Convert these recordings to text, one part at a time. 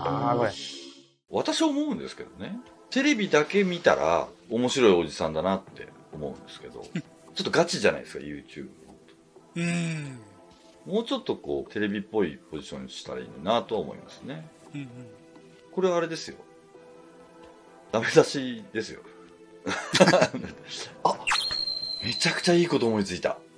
なこれ。 私は思うんですけどね。テレビだけ見たら面白いおじさんだなって思うんですけど、ちょっとガチじゃないですか、YouTube。もうちょっとこう、テレビっぽいポジションにしたらいいなとは思いますね。これはあれですよ。ダメ出しですよ。あ、めちゃくちゃいいこと思いついた。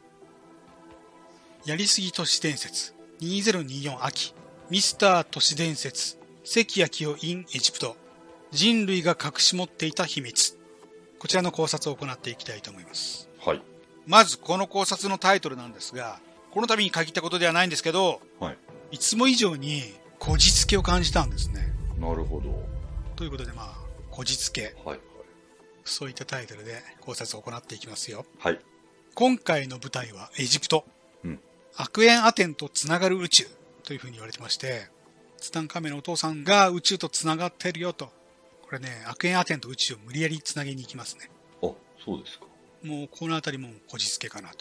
やりすぎ都市伝説2024秋ミスター都市伝説関谷清 in エジプト人類が隠し持っていた秘密。こちらの考察を行っていきたいと思います。 はい。 まずこの考察のタイトルなんですが、この度に限ったことではないんですけど、 はい。 いつも以上にこじつけを感じたんですね。 なるほど。 ということでこじつけ。 はい。 そういったタイトルで考察を行っていきますよ。 はい。 今回の舞台はエジプト。アクエンアテンとつながる宇宙というふうに言われてまして、ツタンカーメンのお父さんが宇宙とつながってるよと。これね、アクエンアテンと宇宙を無理やりつなげに行きますね。 あ、そうですか。 もうこのあたりもこじつけかなと。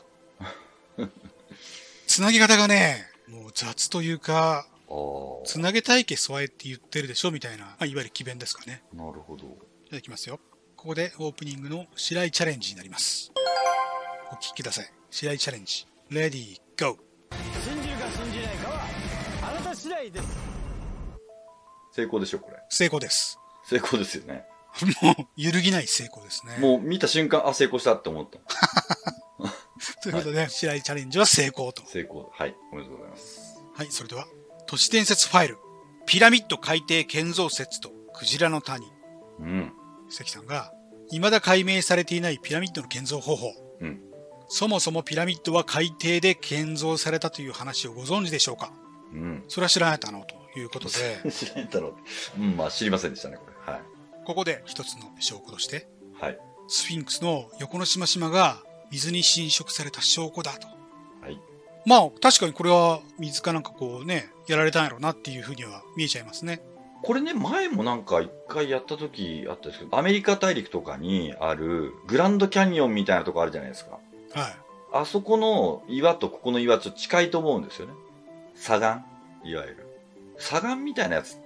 つなぎ方がね、もう雑というか、つなげたいけそわえって言ってるでしょみたいな、いわゆる詭弁ですかね。 なるほど。 いただきますよ。ここでオープニングの白井チャレンジになります。お聞きください。白井チャレンジ。レディー、ゴー。 信じるか信じないかはあなた次第です。 成功でしょ、これ。 成功です。 成功ですよね。 もう、揺るぎない成功ですね。 もう見た瞬間、あ、成功したって思った。 ということで、白井チャレンジは成功と。 成功。はい。おめでとうございます。 はい、それでは、都市伝説ファイル。ピラミッド海底建造説とクジラの谷。関さんが、未だ解明されていないピラミッドの建造方法。そもそもピラミッドは海底で建造されたという話をご存知でしょうか。それは知らないだろうということで。 知らないだろう。知りませんでしたね、これ。はい。 ここで一つの証拠として、 はい。 スフィンクスの横のしましまが水に浸食された証拠だと。 はい。 確かにこれは水かなんかこうね、やられたんやろうなっていうふうには見えちゃいますね。 これね、前もなんか一回やった時あったんですけど、アメリカ大陸とかにあるグランドキャニオンみたいなとこあるじゃないですか。 はい。 あそこの岩とここの岩ちょっと近いと思うんですよね。砂岩いわゆる。砂岩みたいなやつって、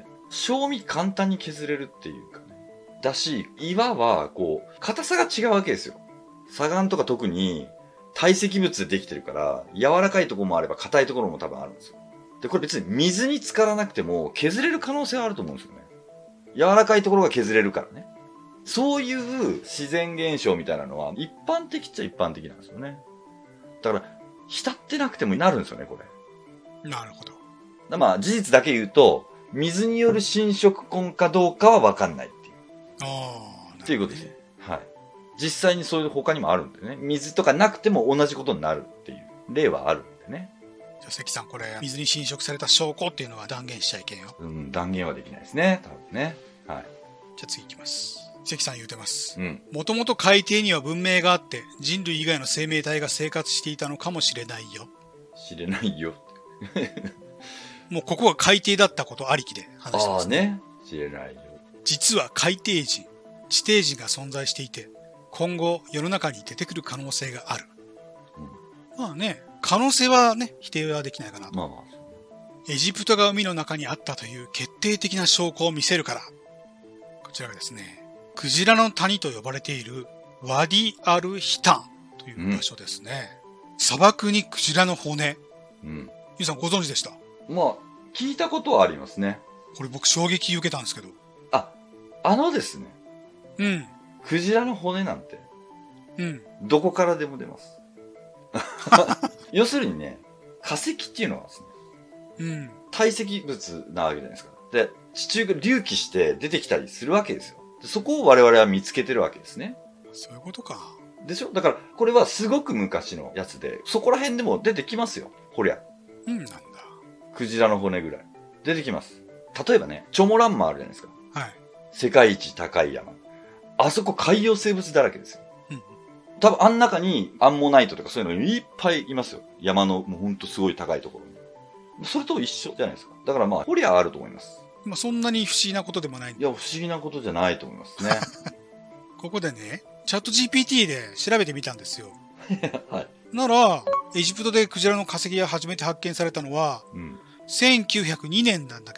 正味簡単に削れるっていうかね。だし、岩はこう、硬さが違うわけですよ。砂岩とか特に堆積物でできてるから、柔らかいところもあれば硬いところも多分あるんですよ。で、これ別に水に浸からなくても削れる可能性はあると思うんですよね。柔らかいところが削れるからね。そういう自然現象みたいなのは一般的っちゃ一般的なんですよね。だから、浸ってなくてもなるんですよね、これ。 なるほど。 事実だけ言うと、水による侵食痕かどうかは分かんないっていう。っていうことですね。はい。実際にそういう他にもあるんでね。水とかなくても同じことになるっていう例はあるんでね。 じゃあ関さん、これ水に浸食された証拠っていうのは断言しちゃいけんよ。 断言はできないですね。多分ね。はい。 じゃあ次行きます。関さん言うてます。 うん。 もともと海底には文明があって人類以外の生命体が生活していたのかもしれないよ。 知れないよ。 もうここは海底だったことありきで話してますね。 ね。知れないよ。 実は海底人、地底人が存在していて、今後世の中に出てくる可能性がある。可能性はね、否定はできないかなと。エジプトが海の中にあったという決定的な証拠を見せるから。こちらがですね、クジラの谷と呼ばれているワディ・アル・ヒタンという場所ですね。砂漠にクジラの骨。ゆうさんご存知でした？ 聞いたことはありますね。 これ僕衝撃受けたんですけど。 ですね。クジラの骨なんて。どこからでも出ます。要するにね、化石っていうのはですね、堆積物なわけじゃないですか。で、地中が隆起して出てきたりするわけですよ。でそこを我々は見つけてるわけですね。 そういうことか。 でしょ？だから、これはすごく昔のやつで、そこら辺でも出てきますよ。こりゃ。 なんだ。 クジラの骨ぐらい。出てきます。例えばね、チョモランマあるじゃないですか。 はい。 世界一高い山。あそこ海洋生物だらけですよ。多分あん中にアンモナイトとかそういうのいっぱいいますよ。山のもうほんとすごい高いところに。それと一緒じゃないですか。だからこりゃあると思います。 そんなに不思議なことでもない。 いや、不思議なことじゃないと思いますね。 ここでね、チャット GPT で調べてみたんですよ。 はい。 なら、エジプトでクジラの化石が初めて発見されたのは、1902年なんだけど、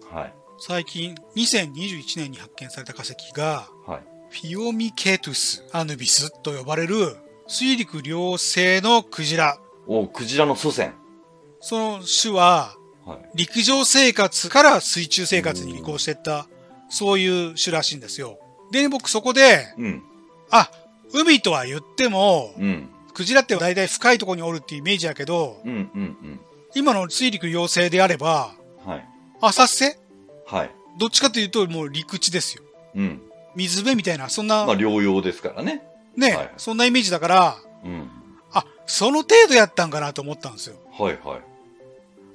はい。 最近、2021年に発見された化石が、 はい。 フィオミケトゥス・アヌビスと呼ばれる水陸両生のクジラ。 クジラの祖先。 その種は、 はい。 陸上生活から水中生活に移行していった、そういう種らしいんですよ。で、僕そこで、 うん。 海とは言っても、 うん。 クジラって大体深いところにおるっていうイメージやけど、 うんうんうん。 今の水陸両生であれば、 はい。 浅瀬はい。 どっちかというともう陸地ですよ。 うん。 水辺みたいな、そんな、 まあ、療養ですからね。 ね、 はいそんなイメージだから、 うん。 その程度やったんかなと思ったんですよ。 はいはい。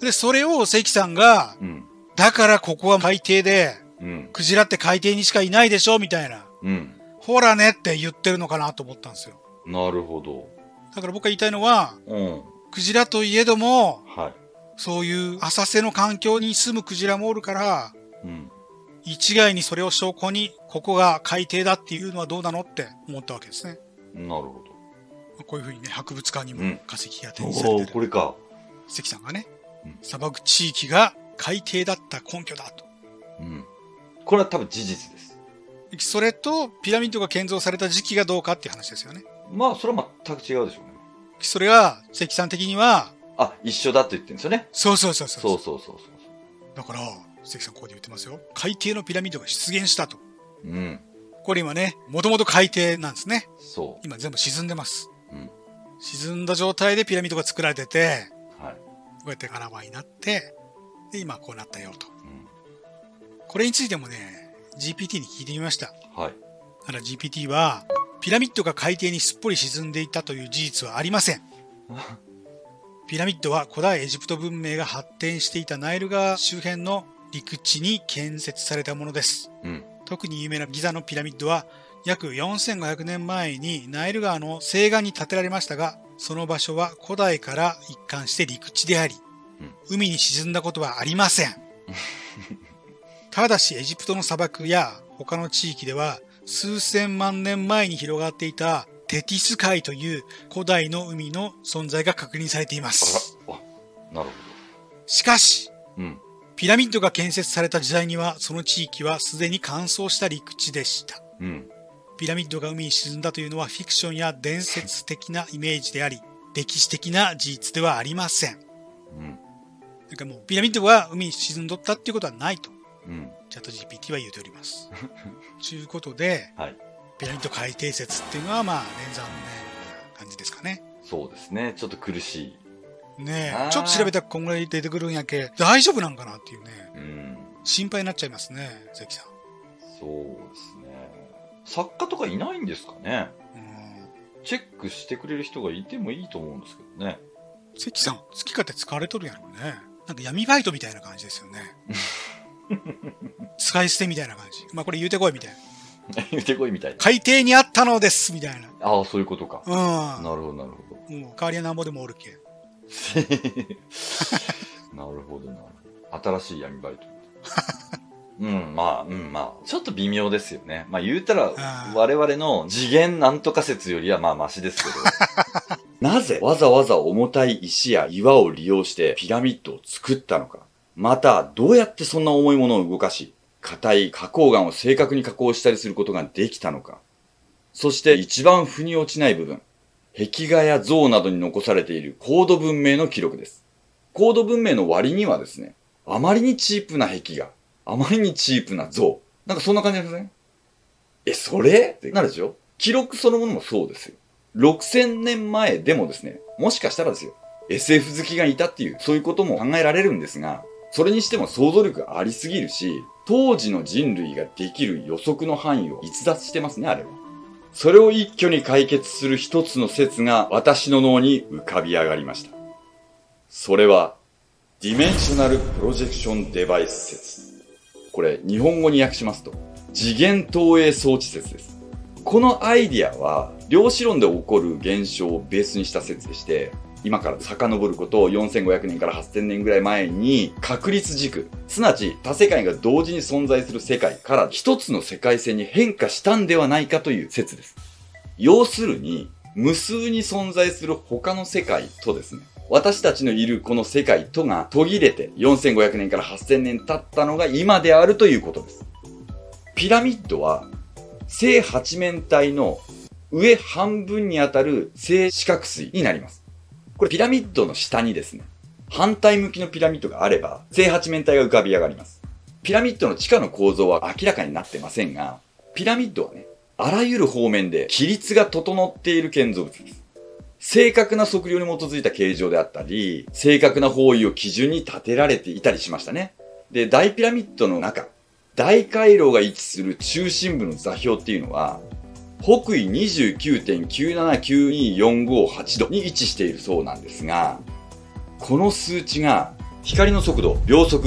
で、それを関さんが、 うん。 だからここは海底で、 うん。 クジラって海底にしかいないでしょみたいな。 うん。 ほらねって言ってるのかなと思ったんですよ。 なるほど。 だから僕が言いたいのは、 うん。 クジラといえども、 はい。 そういう浅瀬の環境に住むクジラもおるから、 うん。 一概にそれを証拠に、ここが海底だっていうのはどうなのって思ったわけですね。 なるほど。 こういうふうにね、博物館にうんも化石が展示されてる。 これか。 関さんがね、 うん砂漠地域が海底だった根拠だと。 うん。これは多分事実です。 それと、ピラミッドが建造された時期がどうかっていう話ですよね。 まあ、それは全く違うでしょうね。 それが、関さん的には、 一緒だって言ってるんですよね。 そうそうそうそう。 そうそうそうそう。 だから、関さんここで言ってますよ。海底のピラミッドが出現したと。 うん。 これ今ね、もともと海底なんですね。 そ今全部沈んでます。 う。うん。 沈んだ状態でピラミッドが作られてて、 はい。 こうやってガラバになって、で、今こうなったよと。 うん。 これについてもね、GPT に聞いてみました。 はい。 ただ GPT は、ピラミッドが海底にすっぽり沈んでいたという事実はありません。ピラミッドは古代エジプト文明が発展していたナイル川周辺の陸地に建設されたものです。 うん。 特に有名なギザのピラミッドは約4500年前にナイル川の西岸に建てられましたが、その場所は古代から一貫して陸地であり、海に沈んだことはありません。ただしエジプトの砂漠や他の地域では数千万年前に広がっていたテティス海という古代の海の存在が確認されています。 なるほしかし、 ど。うん。 ピラミッドが建設された時代にはその地域はすでに乾燥した陸地でした。 うん。 ピラミッドが海に沈んだというのはフィクションや伝説的なイメージであり、歴史的な事実ではありません。 うん。 なんかもうピラミッドが海に沈んどったっていうことはないと、 うん。 チャット GPT は言うております。ということで、 はい。 ピラミッド海底説っていうのはまあ残念な感じですかね。 そうですね。ちょっと苦しい。 ねえ、ちょっと調べたらこんぐらい出てくるんやけ、大丈夫なんかなっていうね、 うん。 心配になっちゃいますね、関さん。 そうですね。作家とかいないんですかね。チェックしてくれる人がいてもいいと思うんですけどね。 関さん、好き勝手使われとるやろうね。なんか闇バイトみたいな感じですよね。使い捨てみたいな感じ。まあこれ言うてこいみたいな。 言うてこいみたいな。 海底にあったのですみたいな。 ああ、そういうことか。 うん。 なるほど、なるほど。 もう代わりはなんぼでもおるけ。 なるほどな。新しい闇バイト。まあ。ちょっと微妙ですよね。まあ言うたら、我々の次元なんとか説よりはまあマシですけど。なぜわざわざ重たい石や岩を利用してピラミッドを作ったのか。また、どうやってそんな重いものを動かし、硬い花崗岩を正確に加工したりすることができたのか。そして一番腑に落ちない部分。壁画や像などに残されている高度文明の記録です。高度文明の割にはですね、あまりにチープな壁画、あまりにチープな像。なんかそんな感じありません？それってなるでしょ？記録そのものもそうですよ。6000年前でもですね、もしかしたらですよ、SF 好きがいたっていう、そういうことも考えられるんですが、それにしても想像力がありすぎるし、当時の人類ができる予測の範囲を逸脱してますね、あれは。それを一挙に解決する一つの説が私の脳に浮かび上がりました。それは、ディメンショナルプロジェクションデバイス説。これ、日本語に訳しますと、次元投影装置説です。このアイディアは、量子論で起こる現象をベースにした説でして、今から遡ることを4500年から8000年ぐらい前に、確率軸、すなわち多世界が同時に存在する世界から一つの世界線に変化したんではないかという説です。要するに、無数に存在する他の世界とですね、 私たちのいるこの世界とが途切れて4500年から8000年経ったのが今であるということです。ピラミッドは正八面体の上半分にあたる正四角錐になります。これピラミッドの下にですね、反対向きのピラミッドがあれば正八面体が浮かび上がります。ピラミッドの地下の構造は明らかになってませんが、ピラミッドはね、あらゆる方面で規律が整っている建造物です。正確な測量に基づいた形状であったり、正確な方位を基準に建てられていたりしましたね。で、大ピラミッドの中、大回廊が位置する中心部の座標っていうのは、北緯 29.979245,8 度に位置しているそうなんですが、この数値が光の速度、秒速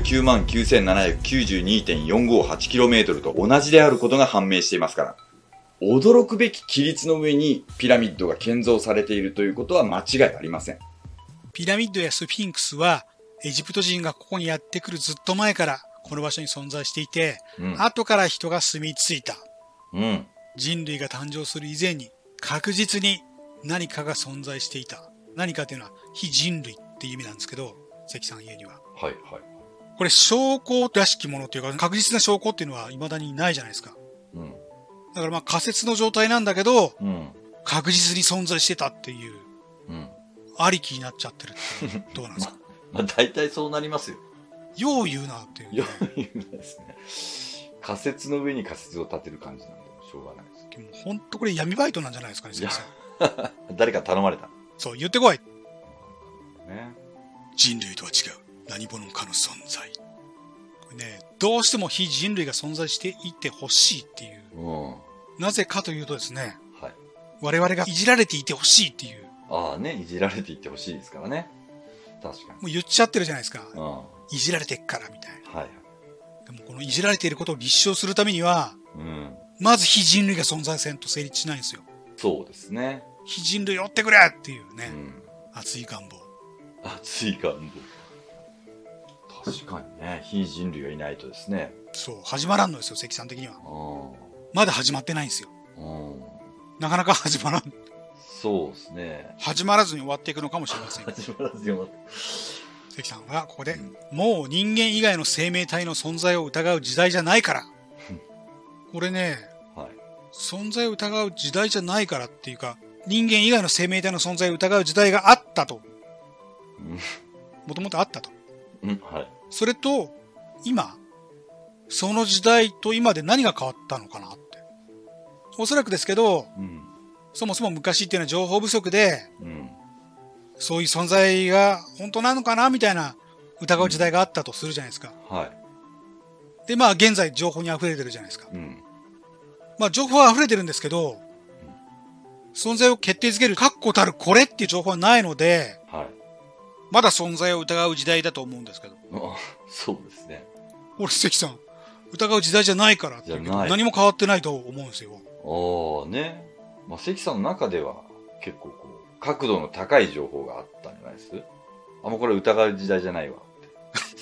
299,792.458km と同じであることが判明していますから、驚くべき規律の上にピラミッドが建造されているということは間違いありません。 ピラミッドやスフィンクスは、エジプト人がここにやってくるずっと前からこの場所に存在していて、後から人が住み着いた。人類が誕生する以前に確実に何かが存在していた。何かというのは非人類っていう意味なんですけど、関さん家には。 はいはい。 これ証拠らしきものというか確実な証拠っていうのは未だにないじゃないですか。だからまあ仮説の状態なんだけど、確実に存在してたっていう、ありきになっちゃってるってどうなんですか？ まあ大体そうなりますよ。 よう言うなっていう、ね。 よう言うなですね。仮説の上に仮説を立てる感じなんでしょうがないです。 でも本当これ闇バイトなんじゃないですかね、先生。 誰か頼まれた。 そう、言ってこい。 ね。 人類とは違う何者かの存在。これね、どうしても非人類が存在していてほしいっていう。なぜかというとですね、我々がいじられていてほしいっていう。 ああね、いじられていってほしいですからね。確かに。 もう言っちゃってるじゃないですか。いじられてっからみたいな。でもこのいじられていることを立証するためには、まず非人類が存在せんと成立しないんですよ。 そうですね。 非人類追ってくれっていうね、熱い願望。 熱い願望。確かにね、非人類がいないとですね。 そう、始まらんのですよ、関さん的には。まだ始まってないんですよ。なかなか始まらん。 そうですね。 始まらずに終わっていくのかもしれません。 始まらずに終わって。 関さんはここで、もう人間以外の生命体の存在を疑う時代じゃないから。これね、存在を疑う時代じゃないからっていうか、人間以外の生命体の存在を疑う時代があったと。もともとあったと。それと、今、その時代と今で何が変わったのかなって。おそらくですけど、そもそも昔っていうのは情報不足で、そういう存在が本当なのかなみたいな疑う時代があったとするじゃないですか。で、まあ現在情報に溢れてるじゃないですか。まあ情報は溢れてるんですけど、存在を決定づける確固たるこれっていう情報はないので、まだ存在を疑う時代だと思うんですけど。 そうですね。 俺、関さん、疑う時代じゃないからって何も変わってないと思うんですよ。 ね。まあ、関さんの中では結構こう、角度の高い情報があったんじゃないです？もうこれ疑う時代じゃないわって。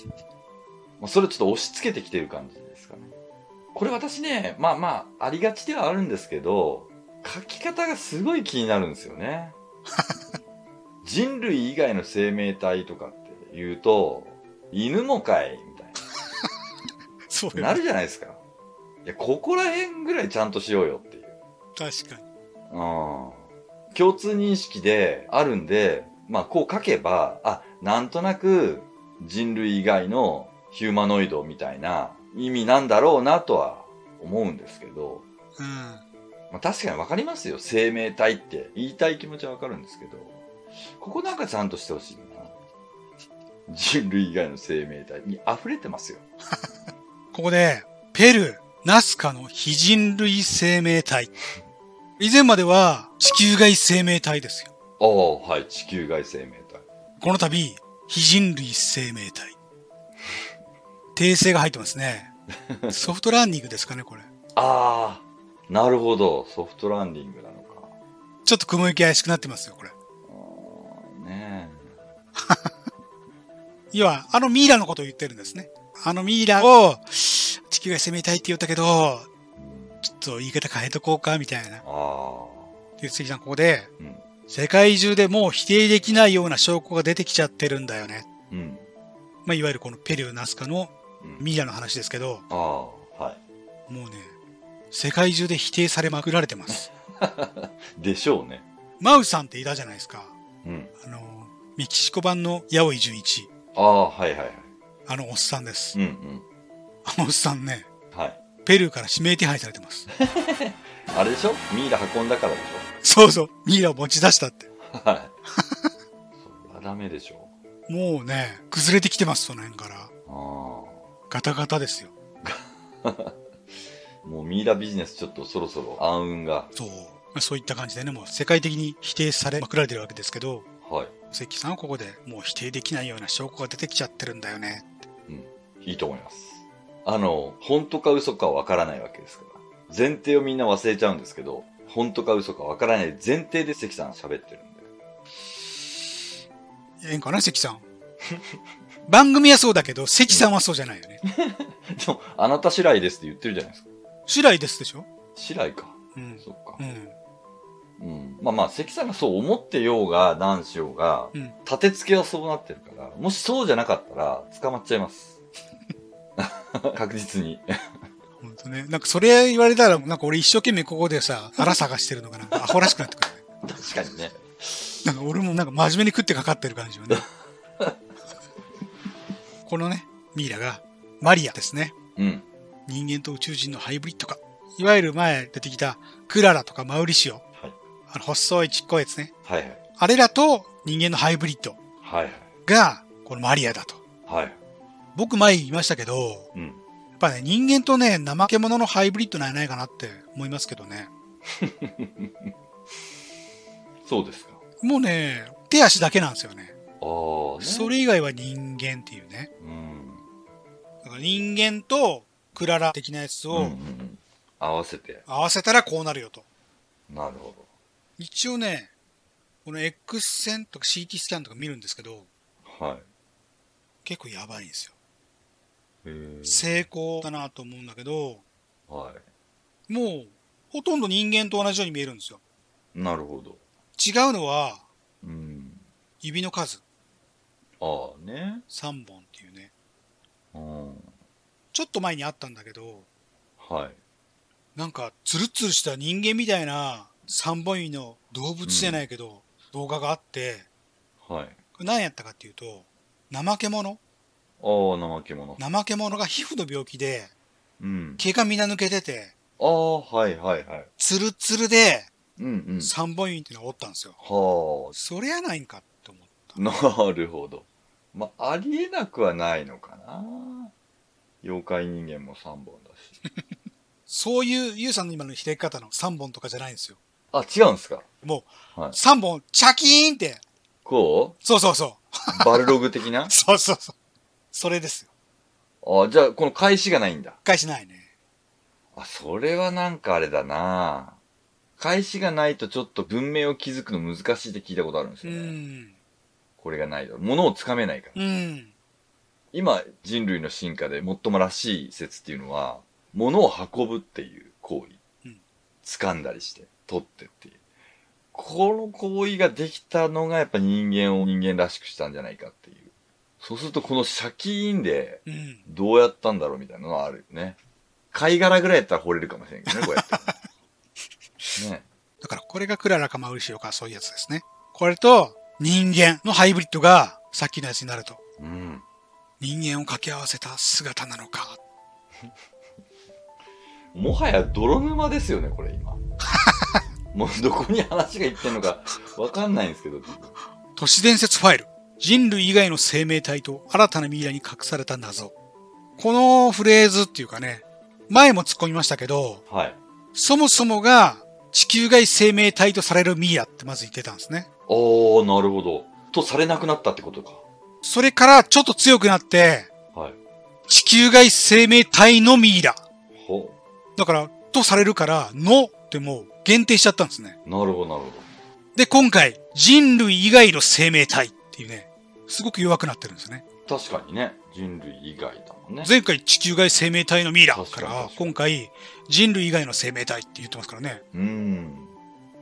まあそれちょっと押し付けてきてる感じですかね。これ私ね、まあ、ありがちではあるんですけど、書き方がすごい気になるんですよね。人類以外の生命体とかって言うと、犬もかいみたいな。 そうなるじゃないですか。いや、ここら辺ぐらいちゃんとしようよっていう。 確かに。 共通認識であるんで、まあこう書けば、なんとなく人類以外のヒューマノイドみたいな意味なんだろうなとは思うんですけど、まあ確かにわかりますよ。生命体って言いたい気持ちはわかるんですけど、ここなんかちゃんとしてほしいな。人類以外の生命体に溢れてますよ。 ここで、ペルー、ナスカの非人類生命体。以前までは地球外生命体ですよ。 地球外生命体。 この度、非人類生命体。訂正が入ってますね。ソフトランディングですかね、これ。 なるほど。ソフトランディングなのか。 ちょっと雲行き怪しくなってますよ、これ。 ね要は、ミイラのことを言ってるんですね。ミイラを地球外生命体って言ったけど、ちょっと言い方変えとこうか、みたいな。で、関さん、ここで、 世界中でもう否定できないような証拠が出てきちゃってるんだよね。 うん。 まあ、いわゆるこのペルー・ナスカのミイラの話ですけど、 ああ、はい。 もうね、世界中で否定されまくられてます。 でしょうね。 マウさんっていたじゃないですか。 うん。 メキシコ版の八尾井純一。 ああ、はいはいはい。 あのおっさんです。 うんうん。 あのおっさんね、 はい。 ペルーから指名手配されてます。 あれでしょ？ミイラ運んだからでしそうそう、ミイラを持ち出したって。 ょ？はい。それはダメでしょ。 もうね、崩れてきてます、その辺から。 ああ。 ガタガタですよ。 もうミイラビジネスちょっとそろそろ暗雲が。 そう。そういった感じでね、もう世界的に否定されまくられてるわけですけど、 はい。 関さんはここでもう否定できないような証拠が出てきちゃってるんだよね。 うん。いいと思います。本当か嘘かわからないわけですから。前提をみんな忘れちゃうんですけど、本当か嘘かわからない前提で関さん喋ってるんで。 ええんかな、関さん。番組はそうだけど、関さんはそうじゃないよね。 でも、あなた白井ですって言ってるじゃないですか。 白井ですでしょ？ 白井か。 うん。 そっか。 うん。 うん。まあまあ、関さんがそう思ってようが、何しようが、 うん、 立て付けはそうなってるから、もしそうじゃなかったら、捕まっちゃいます。確実に。 ほんとね。なんかそれ言われたら、なんか俺一生懸命ここでさ、腹探してるのかな。アホらしくなってくるね。 確かにね。 なんか俺もなんか真面目に食ってかかってる感じよね。このね、ミイラが、マリアですね。 うん。 人間と宇宙人のハイブリッドか。いわゆる前出てきたクララとかマウリシオ。はい。細いちっこいやつね。 はいはい。 あれらと人間のハイブリッド。 はいはい。 が、このマリアだと。 はい。 僕前言いましたけど、うん。やっぱね、人間とね、怠け者のハイブリッドなんじゃないかなって思いますけどね。 そうですか。 もうね、手足だけなんですよね。 ああ、ね。 それ以外は人間っていうね。うん。だから人間とクララ的なやつを、 合わせたらこうなるよと。 なるほど。 一応ね、この X 線とか CT スキャンとか見るんですけど、 はい。 結構やばいんですよ。 へえ。 成功だなと思うんだけど、 はい。 もう、ほとんど人間と同じように見えるんですよ。 なるほど。 違うのは、 うん。 指の数。 ああね。 3本っていうね。 うん。 ちょっと前にあったんだけど、 はい。 なんか、ツルツルした人間みたいな3本指の動物じゃないけど、動画があって、 はい。 これ何やったかっていうと、怠け者。 ああ、怠け者。 怠け者が皮膚の病気で、 うん。 毛がみんな抜けてて、 ああ、はいはいはい。 ツルツルで、 うんうん。 3本指っていうのがおったんですよ。 はあ。 それやないんかって思った。 なるほど。まあ、ありえなくはないのかな。妖怪人間も3本だし。 そういう、ゆうさんの今の開き方の3本とかじゃないんですよ。 あ、違うんですか？ もう、 はい、 3本、チャキーンって。 こう？ そうそうそう。 バルログ的な？ そうそうそう。それですよ。あ、じゃあ、この返しがないんだ。 返しないね。 あ、それはなんかあれだな。返しがないとちょっと文明を築くの難しいって聞いたことあるんですよね。これがないだろ。物をつかめないから。今、人類の進化で最もらしい説っていうのは、物を運ぶっていう行為。掴んだりして、取ってっていう。この行為ができたのがやっぱ人間を人間らしくしたんじゃないかっていう。そうするとこのシャキーンで、どうやったんだろうみたいなのはあるよね。貝殻ぐらいやったら掘れるかもしれんけどね、こうやって。ね。 だからこれがクララかマウリシオかそういうやつですね。これと人間のハイブリッドがさっきのやつになると。うん。人間を掛け合わせた姿なのか。 もはや泥沼ですよね、これ今。もうどこに話がいってんのかわかんないんですけど。 都市伝説ファイル。人類以外の生命体と新たなミイラに隠された謎。このフレーズっていうかね、前も突っ込みましたけど、はい、そもそもが地球外生命体とされるミイラってまず言ってたんですね。 おー、なるほど。とされなくなったってことか。 それからちょっと強くなって、はい、地球外生命体のミイラ。ほう。だから、とされるから、のってもう限定しちゃったんですね。 なるほど、なるほど。 で、今回、人類以外の生命体っていうね、すごく弱くなってるんですね。 確かにね。人類以外だもんね。 前回地球外生命体のミイラから、今回人類以外の生命体って言ってますからね。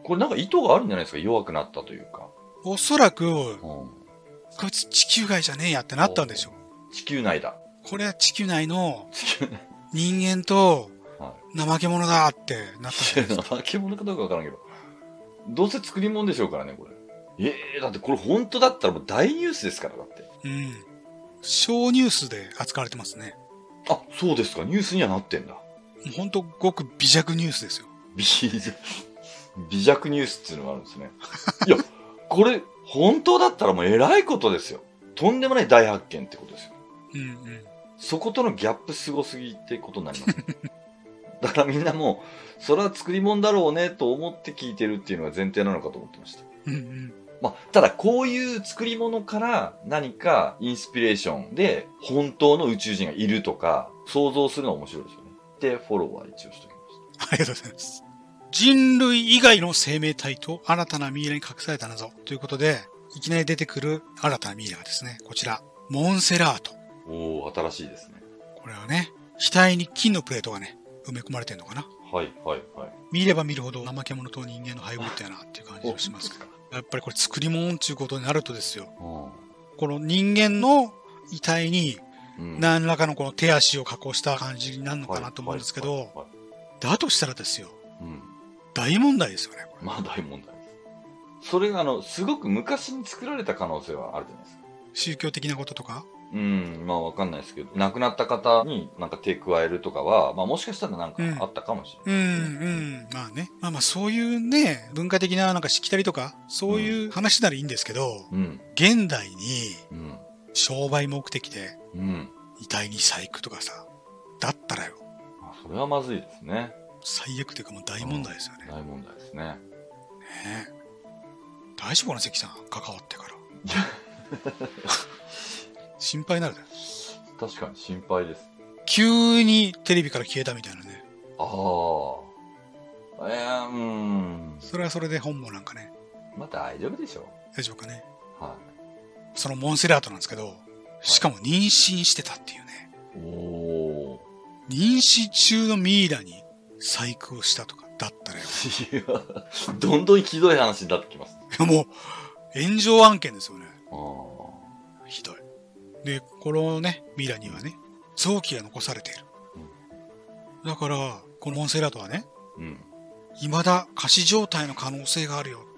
これなんか意図があるんじゃないですか、弱くなったというか。 おそらく、 うんこいつ地球外じゃねえやってなったんでしょう。 地球内だ。 これは地球内の地球内。 人間とは怠け者だってなったんじゃないですか。 怠け者かどうかわからんけど。どうせ作り物でしょうからね、これ。だってこれ本当だったらもう大ニュースですから、だって。 うん。小ニュースで扱われてますね。 あ、そうですか。ニュースにはなってんだ。 もうほんとごく微弱ニュースですよ。 微弱ニュースっていうのがあるんですね。いや、これ、本当だったらもう偉いことですよ。とんでもない大発見ってことですよ。 うんうん。 そことのギャップすごすぎってことになります。だからみんなもう、それは作り物だろうねと思って聞いてるっていうのが前提なのかと思ってました。 うんうん。 まあ、ただこういう作り物から何かインスピレーションで本当の宇宙人がいるとか想像するのは面白いですよね。で、フォローは一応しておきましありがとうございます。人類以外の生命体と新たなミイラに隠された謎ということで、いきなり出てくる新たなミイラがですね、こちら、モンセラート。 た。おー、新しいですね。 これはね、額に金のプレートがね、埋め込まれてるのかな。 はいはいはい。 見れば見るほど怠け者と人間の配合ってやなっていう感じがしますけど。やっぱりこれ作り物っていうことになるとですよ。この人間の遺体に何らかのこの手足を加工した感じになるのかなと思うんですけど、だとしたらですよ、大問題ですよね。 まあ大問題です。それがすごく昔に作られた可能性はあるじゃないですか。 宗教的なこととかまあわかんないですけど、亡くなった方になんか手加えるとかは、まあもしかしたらなんかあったかもしれない。 まあね。まあそういうね、文化的ななんかしきたりとか、そういう話ならいいんですけど、現代に、商売目的で、遺体に細工とかさ、だったらよ。 それはまずいですね。 最悪というかもう大問題ですよね。 大問題ですね。 ねえ。大丈夫かな、関さん。関わってから。心配になるね。 確かに心配です。 急にテレビから消えたみたいなね。 ああ。 それはそれで本望なんかね。 まあ大丈夫でしょう。 大丈夫かね。 はい。 そのモンセラートなんですけど、しかも妊娠してたっていうね。 おー。 妊娠中のミイラに細工をしたとかだったらよ。 いや、どんどんひどい話になってきます。 もう、炎上案件ですよね。ひどい。で、このね、ミイラにはね、臓器が残されている。だから、このモンセラートはね、未だ仮死状態の可能性があるよって。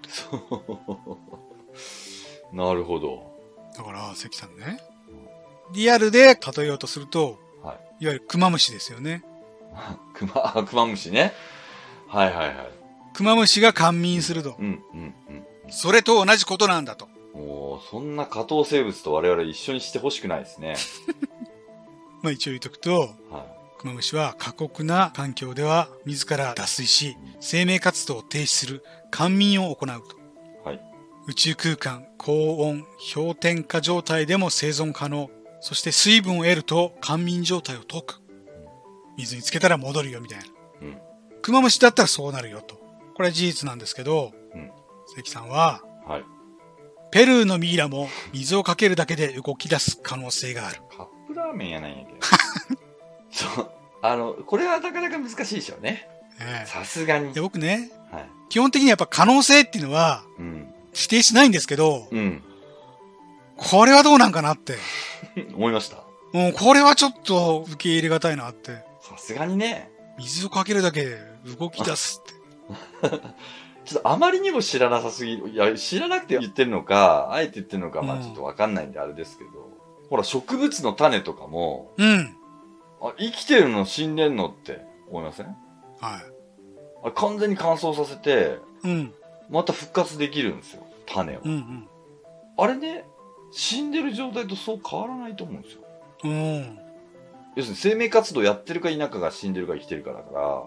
なるほど。 だから、関さんね、リアルで例えようとすると、いわゆるクマムシですよね。 クマムシね。はいはいはい。 クマムシが冬眠すると。それと同じことなんだと。 もう、そんな下等生物と我々一緒にしてほしくないですね。 まあ一応言っとくと、クマムシは過酷な環境では自ら脱水し、生命活動を停止する冬眠を行うと。宇宙空間、高温、氷点下状態でも生存可能。そして水分を得ると寒眠状態を解く。水につけたら戻るよみたいな。クマムシだったらそうなるよと。これは事実なんですけど、関さんは、ペルーのミイラも水をかけるだけで動き出す可能性がある。 カップラーメンやないんやけど。そう。これはなかなか難しいでしょうね。さすがに。 僕ね、基本的にやっぱ可能性っていうのは、否定しないんですけど、これはどうなんかなって。 思いました。 これはちょっと受け入れがたいなって。 さすがにね。 水をかけるだけで動き出すって。 ちょっとあまりにも知らなさすぎる。いや、知らなくて言ってるのか、あえて言ってるのか、まあちょっとわかんないんであれですけど。ほら、植物の種とかも、生きてるの死んでんのって思いません？完全に乾燥させて、また復活できるんですよ、種を。あれね、死んでる状態とそう変わらないと思うんですよ。要するに生命活動やってるか否かが死んでるか生きてるかだから、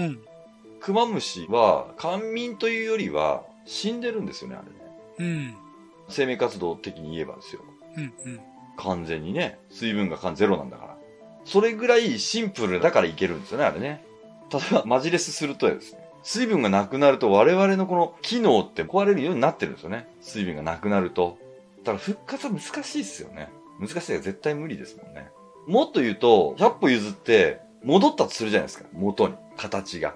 クマムシは寒眠というよりは死んでるんですよね、あれね。生命活動的に言えばですよ。完全にね、水分がゼロなんだから。それぐらいシンプルだからいけるんですよね、あれね。例えばマジレスするとですね、水分がなくなると我々のこの機能って壊れるようになってるんですよね。水分がなくなると。だから復活は難しいですよね。難しいが絶対無理ですもんね。もっと言うと、100歩譲って戻ったとするじゃないですか。元に。形が。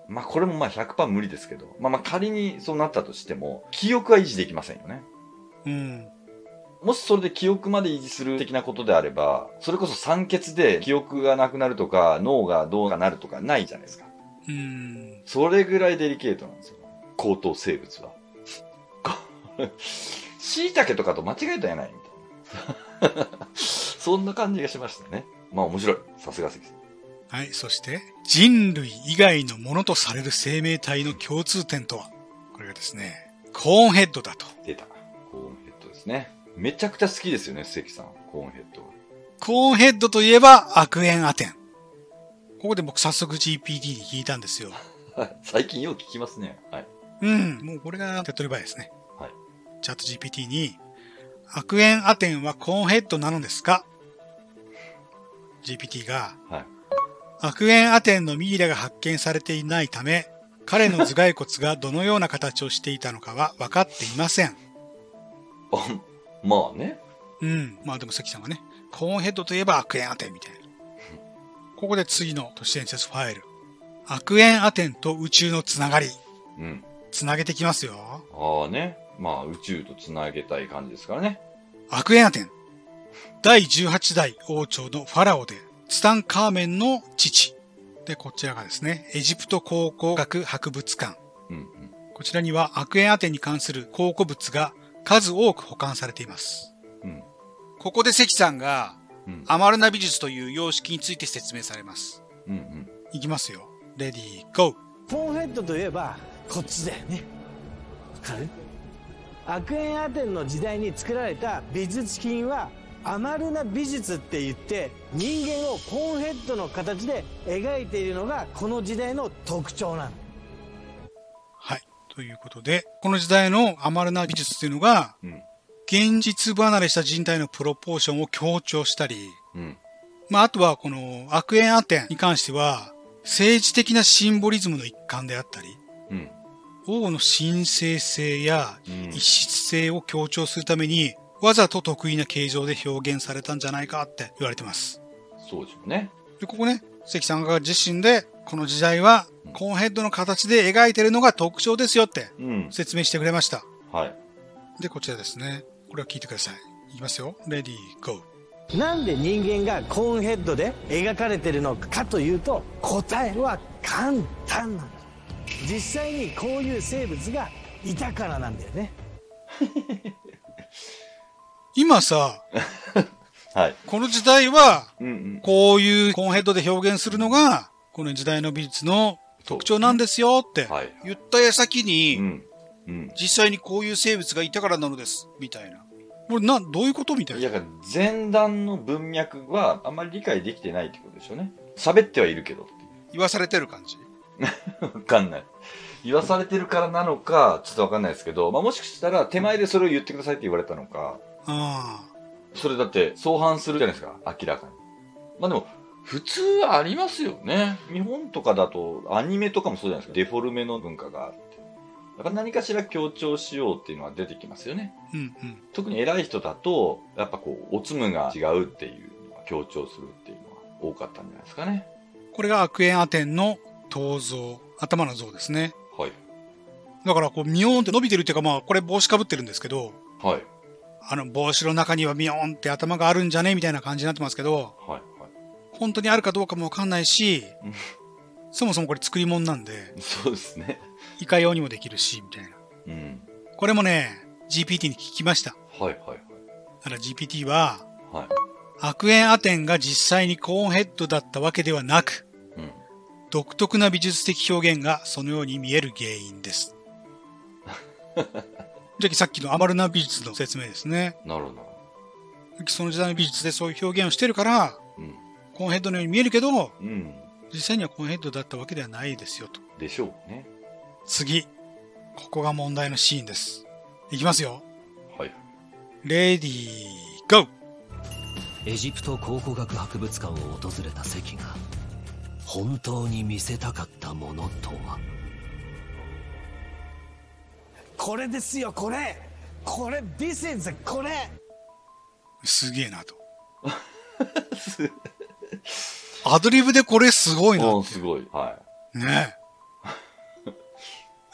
まあこれもまあ 100% 無理ですけど、まあ仮にそうなったとしても、記憶は維持できませんよね。 うん。 もしそれで記憶まで維持する的なことであれば、それこそ酸欠で記憶がなくなるとか、脳がどうかなるとかないじゃないですか。それぐらいデリケートなんですよ。高等生物は。椎茸とかと間違えたんやないみたいな。そんな感じがしましたね。まあ面白い。さすが関さん。 はい。そして、人類以外のものとされる生命体の共通点とは、これがですね、コーンヘッドだと。 出た。コーンヘッドですね。めちゃくちゃ好きですよね、関さん。コーンヘッド。 コーンヘッドといえば、アクエンアテン。ここで僕早速 GPT に聞いたんですよ。 最近よく聞きますね。はい。 うん。もうこれが手っ取り早いですね。 はい。 チャット GPT に、アクエンアテンはコーンヘッドなのですか？ GPT が、 はい。 アクエンアテンのミイラが発見されていないため、彼の頭蓋骨がどのような形をしていたのかは分かっていません。 まあね。 うん。まあでも関さんはね、コーンヘッドといえばアクエンアテンみたいな。ここで次の都市伝説ファイル。アクエンアテンと宇宙のつながり。 うん。 つなげてきますよ。 ああね。まあ宇宙とつなげたい感じですからね。 アクエンアテン。第18代王朝のファラオで、ツタンカーメンの父。で、こちらがですね、エジプト考古学博物館。 うんうん、 こちらにはアクエンアテンに関する考古物が数多く保管されています。 うん、 ここで関さんが、アマルナ美術という様式について説明されます。 うんうん、 いきますよ。レディー、ゴー。 コーンヘッドといえばこっちだよね。わかる？アクエンアテンの時代に作られた美術品はアマルナ美術って言って、人間をコーンヘッドの形で描いているのがこの時代の特徴なの。 はい。ということで、この時代のアマルナ美術っていうのが、現実離れした人体のプロポーションを強調したり、まあ、あとはこのアクエンアテンに関しては、政治的なシンボリズムの一環であったり、王の神聖性や異質性を強調するために、わざと得意な形状で表現されたんじゃないかって言われてます。 そうですよね。 で、ここね、関さんが自身で、この時代は、コーンヘッドの形で描いてるのが特徴ですよって説明してくれました。 はい。 で、こちらですね。これを聞いてください。いきますよ。レディー、ゴー。 なんで人間がコーンヘッドで描かれてるのかというと、答えは簡単なんだ。実際にこういう生物がいたからなんだよね。 今さ、 はい、 この時代は、こういうコーンヘッドで表現するのが、この時代の美術の特徴なんですよって言った矢先に、実際にこういう生物がいたからなのです、みたいな。これどういうことみたいな。 いや、前段の文脈はあんまり理解できてないってことでしょうね。喋ってはいるけど。 言わされてる感じわかんない。言わされてるからなのか、ちょっとわかんないですけど、まあ、もしかしたら手前でそれを言ってくださいって言われたのか。それだって相反するじゃないですか、明らかに。まあでも、普通はありますよね。日本とかだと、アニメとかもそうじゃないですか。デフォルメの文化があって。だから何かしら強調しようっていうのは出てきますよね。特に偉い人だと、やっぱこう、おつむが違うっていうのは強調するっていうのは多かったんじゃないですかね。これがアクエンアテンの頭像、頭の像ですね。 はい。 だからこう、ミヨーンって伸びてるっていうか、まあ、これ帽子かぶってるんですけど、 はい。 帽子の中にはミヨーンって頭があるんじゃねみたいな感じになってますけど、本当にあるかどうかもわかんないし、そもそもこれ作り物なんで、 そうですね。 いかようにもできるし、みたいな。これもね、GPT に聞きました。だから GPT は、アクエンアテンが実際にコーンヘッドだったわけではなく、独特な美術的表現がそのように見える原因です。じゃあさっきのアマルナ美術の説明ですね。 なるほど。 その時代の美術でそういう表現をしてるから、コーンヘッドのように見えるけど、実際にはコーンヘッドだったわけではないですよと。 でしょうね。 次。ここが問題のシーンです。いきますよ。 はい。 レディー、ゴー！ エジプト考古学博物館を訪れた関が、本当に見せたかったものとは。 これですよ、これ美先生、これすげえなと。アドリブでこれすごいな。 すごい。はい。 ねえ。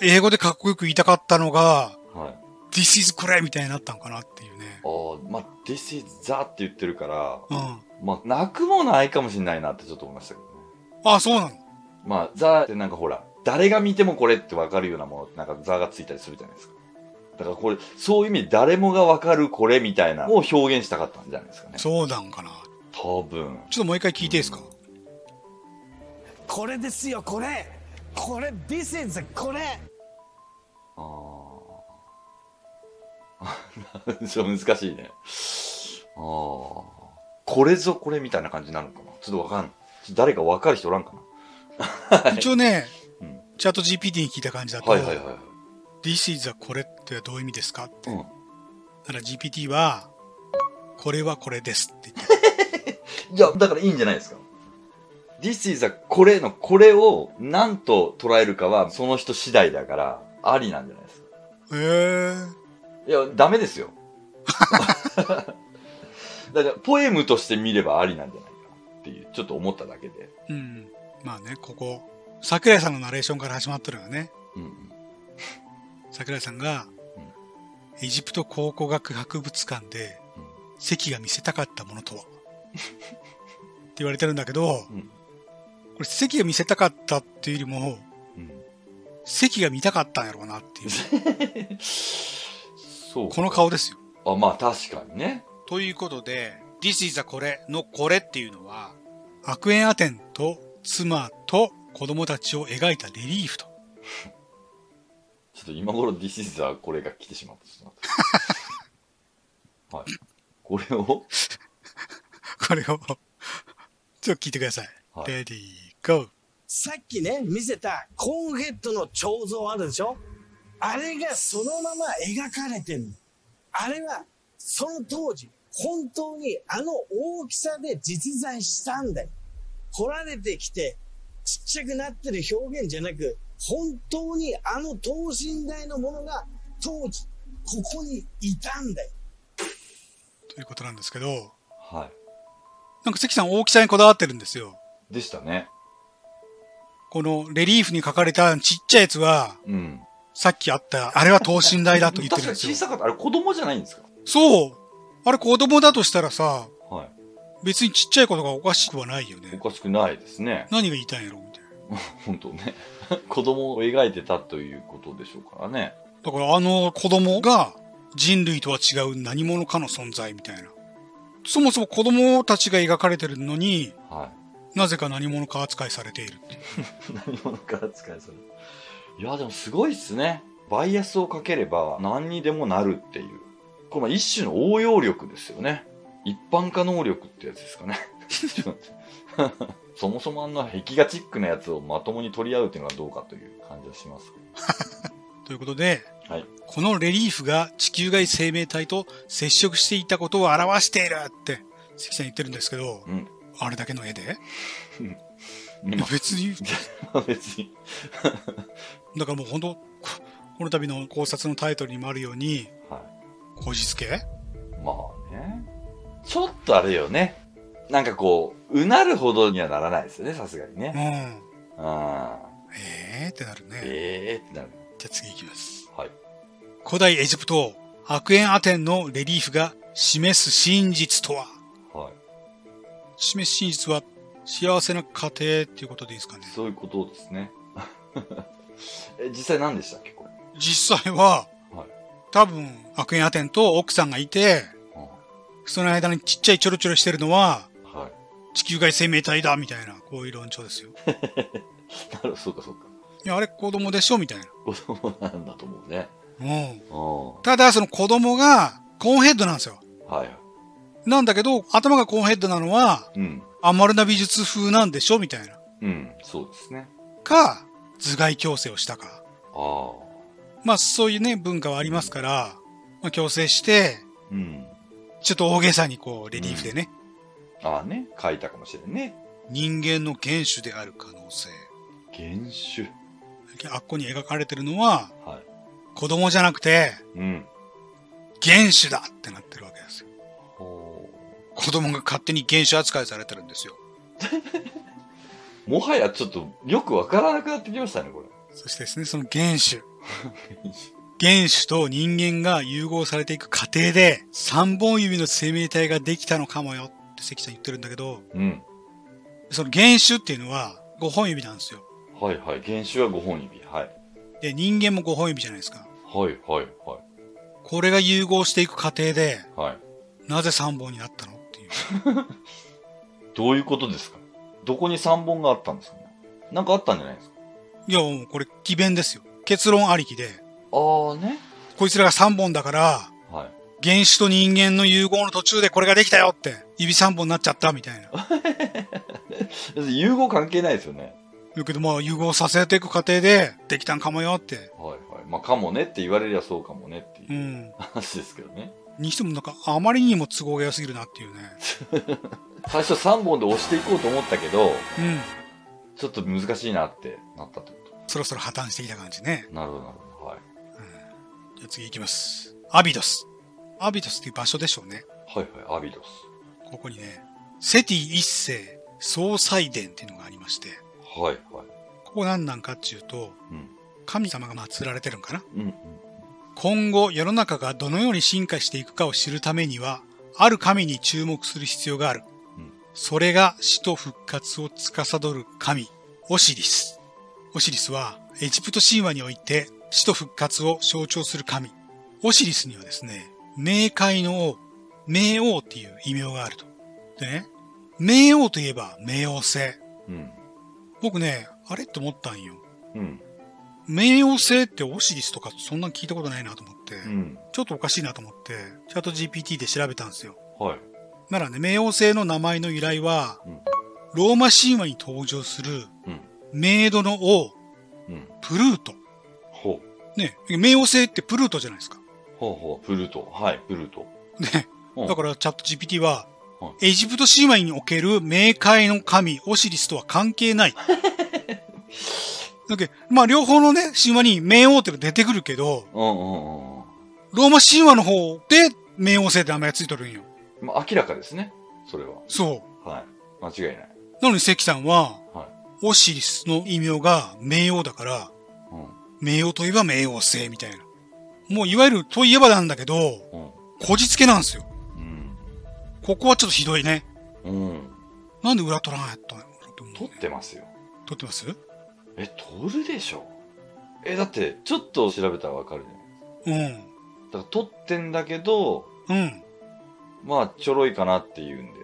英語でかっこよく言いたかったのが、 はい。 This is これみたいになったんかなっていうね。 まあ、This is the って言ってるから、 うん。 まあ、なくもないかもしれないなってちょっと思いましたけどね。 あ、そうなの。 まあ、the ってなんかほら、誰が見てもこれってわかるようなものってなんか the がついたりするじゃないですか。だからこれ、そういう意味で誰もがわかるこれみたいなのを表現したかったんじゃないですかね。 そうなんかな。 多分。 ちょっともう一回聞いていいですか？ これですよ、これ。これ、This is これ。 ちょっと難しいね。これぞこれみたいな感じになるのかな。ちょっとわかんない。誰かわかる人おらんかな。 一応ね、 うん、 チャット GPT に聞いた感じだと、 はいはいはい。 This is これってどういう意味ですかって。 うん。 だから GPT は、これはこれですって言ってる。 いや、だからいいんじゃないですか。This is これのこれを何と捉えるかはその人次第だからありなんじゃないですか。いや、ダメですよ。だからポエムとして見ればありなんじゃないかっていう、ちょっと思っただけで。 うん。まあね、ここ、桜井さんのナレーションから始まってるのがね、 うんうん、 桜井さんが、エジプト考古学博物館で、関が見せたかったものとはって言われてるんだけど、これ関が見せたかったっていうよりも、関が見たかったんやろうなっていう。 そう。 この顔ですよ。 あ、まあ確かにね。 ということで、This is a これのこれっていうのは、アクエンアテンと妻と子供たちを描いたレリーフと。 ちょっと今頃 This is a これが来てしまった。はい。これをこれを、ちょっと聞いてください。 はい、 レディー、ゴー。 さっきね、見せたコーンヘッドの彫像あるでしょ？あれがそのまま描かれてる。あれは、その当時、本当にあの大きさで実在したんだよ。掘られてきて、ちっちゃくなってる表現じゃなく、本当にあの等身大のものが当時、ここにいたんだよ。 ということなんですけど、 はい。 なんか関さん大きさにこだわってるんですよ。 でしたね。 このレリーフに書かれたちっちゃいやつは、 うん。 さっきあった、あれは等身大だと言ってるんですよ。 確かに小さかった。あれ子供じゃないんですか？ そう。あれ子供だとしたらさ、 はい。 別にちっちゃいことがおかしくはないよね。 おかしくないですね。 何が言いたいんやろみたいな。 本当ね。子供を描いてたということでしょうからね。 だからあの子供が人類とは違う何者かの存在みたいな。そもそも子供たちが描かれてるのに、 はい。 なぜか何者か扱いされているっていう。 何者か扱いされる。いや、でもすごいっすね。バイアスをかければ何にでもなるっていう。これ一種の応用力ですよね。一般化能力ってやつですかね。そもそもあんな壁画チックなやつをまともに取り合うっていうのはどうかという感じはしますけど。 ということで、 はい、このレリーフが地球外生命体と接触していたことを表しているって関さん言ってるんですけど、あれだけの絵で別に別にだからもう本当この度の考察のタイトルにもあるように、 はい、 こじつけまあね、ちょっとあれよね、なんかこううなるほどにはならないですよね、さすがにね。 ってなるね。 ってなる。 じゃあ次いきます。 はい。 古代エジプトアクエンアテンのレリーフが示す真実とは。 はい。 示す真実は幸せな家庭っていうことでいいですかね。 そういうことですね。実際何でしたっけこれ。 実際は、はい、多分アクエンアテンと奥さんがいて、その間にちっちゃいちょろちょろしてるのは、 はい、 地球外生命体だみたいなこういう論調ですよ。 なるほど、そうかそうか。 いやあれ子供でしょみたいな。 子供なんだと思うね。 ただその子供がコーンヘッドなんですよ。 はい。 なんだけど頭がコーンヘッドなのは、アマルナ美術風なんでしょみたいな。 そうですね。 か頭蓋矯正をしたか。まあそういうね文化はありますから、まあ、矯正して、ちょっと大げさにこうレリーフでね。 ね、書いたかもしれんね。 人間の原種である可能性。 原種。 あっこに描かれてるのは、はい、子供じゃなくて、原種だってなってるわけですよ。子供が勝手に原種扱いされてるんですよ。 もはやちょっとよくわからなくなってきましたね、これ。 そしてですね、その原種と人間が融合されていく過程で、3本指の生命体ができたのかもよって関さん言ってるんだけど、 うん。 その原種っていうのは5本指なんですよ。 はいはい。原種は5本指。はい。 で、人間も5本指じゃないですか。 はいはいはい。 これが融合していく過程で、 はい。 なぜ3本になったのっていう。 どういうことですか？どこに3本があったんですかね？なんかあったんじゃないですか？ いや、もうこれ奇弁ですよ。結論ありきで。 ああね。 こいつらが3本だから、 はい。 原種と人間の融合の途中でこれができたよって、指3本になっちゃったみたいな。 融合関係ないですよね。 だけどまあ融合させていく過程でできたんかもよって。 はいはい。まあかもねって言われりゃそうかもねってう。 いうん話ですけどね。 にしてもなんかあまりにも都合が良すぎるなっていうね。 最初3本で押していこうと思ったけど、 うん。 ちょっと難しいなってなったってこそろそろ破綻してきた感じね。 と。なるほどなるほど。はい。 じゃあ次行きます。アビドス。アビドスっていう場所でしょうね。 はいはい。アビドス。 ここにね、セティ一世総祭殿っていうのがありまして、 はいはい。 ここ何なんかっていうと、 うん。 神様が祀られてるんかな。 うんうん。 今後世の中がどのように進化していくかを知るためには、ある神に注目する必要がある。それが死と復活を司る神、オシリス。オシリスはエジプト神話において死と復活を象徴する神。オシリスにはですね、冥界の王、冥王っていう異名があると。でね、冥王といえば冥王星。 うん。 僕ね、あれって思ったんよ。 うん。 冥王星ってオシリスとかそんな聞いたことないなと思って、 うん。 ちょっとおかしいなと思って、チャット GPT で調べたんですよ。 はい。 ならね、冥王星の名前の由来は、 うん。 ローマ神話に登場するうん。 メイドの王、 うん。 プルート。 ほう。 ね、冥王星ってプルートじゃないですか。 ほうほう。プルート。はい。プルート。 ね。 うんだからチャット GPT はは、 エジプト神話における冥界の神オシリスとは関係ない。だけどまあ両方のね、神話に冥王ってのが出てくるけど、 うんうんうんうん。 ローマ神話の方で冥王星って名前がついとるんよ。 まあ明らかですね。それは。 そはい。間違いない。 う。なのに関さんは、 はオシリスの異名が冥王だから、 い。うん。 冥王といえば冥王星みたいな。もういわゆるといえばなんだけど、 うん。 こじつけなんですよ。 うん。 ここはちょっとひどいね。 うん。 なんで裏取らんやったんやろって思うね取ってますよ。 取ってます取るでしょ。だって、ちょっと調べたらわかるじゃないですか。だから取ってんだけど、 うん。うん。 まあ、ちょろいかなっていうんで。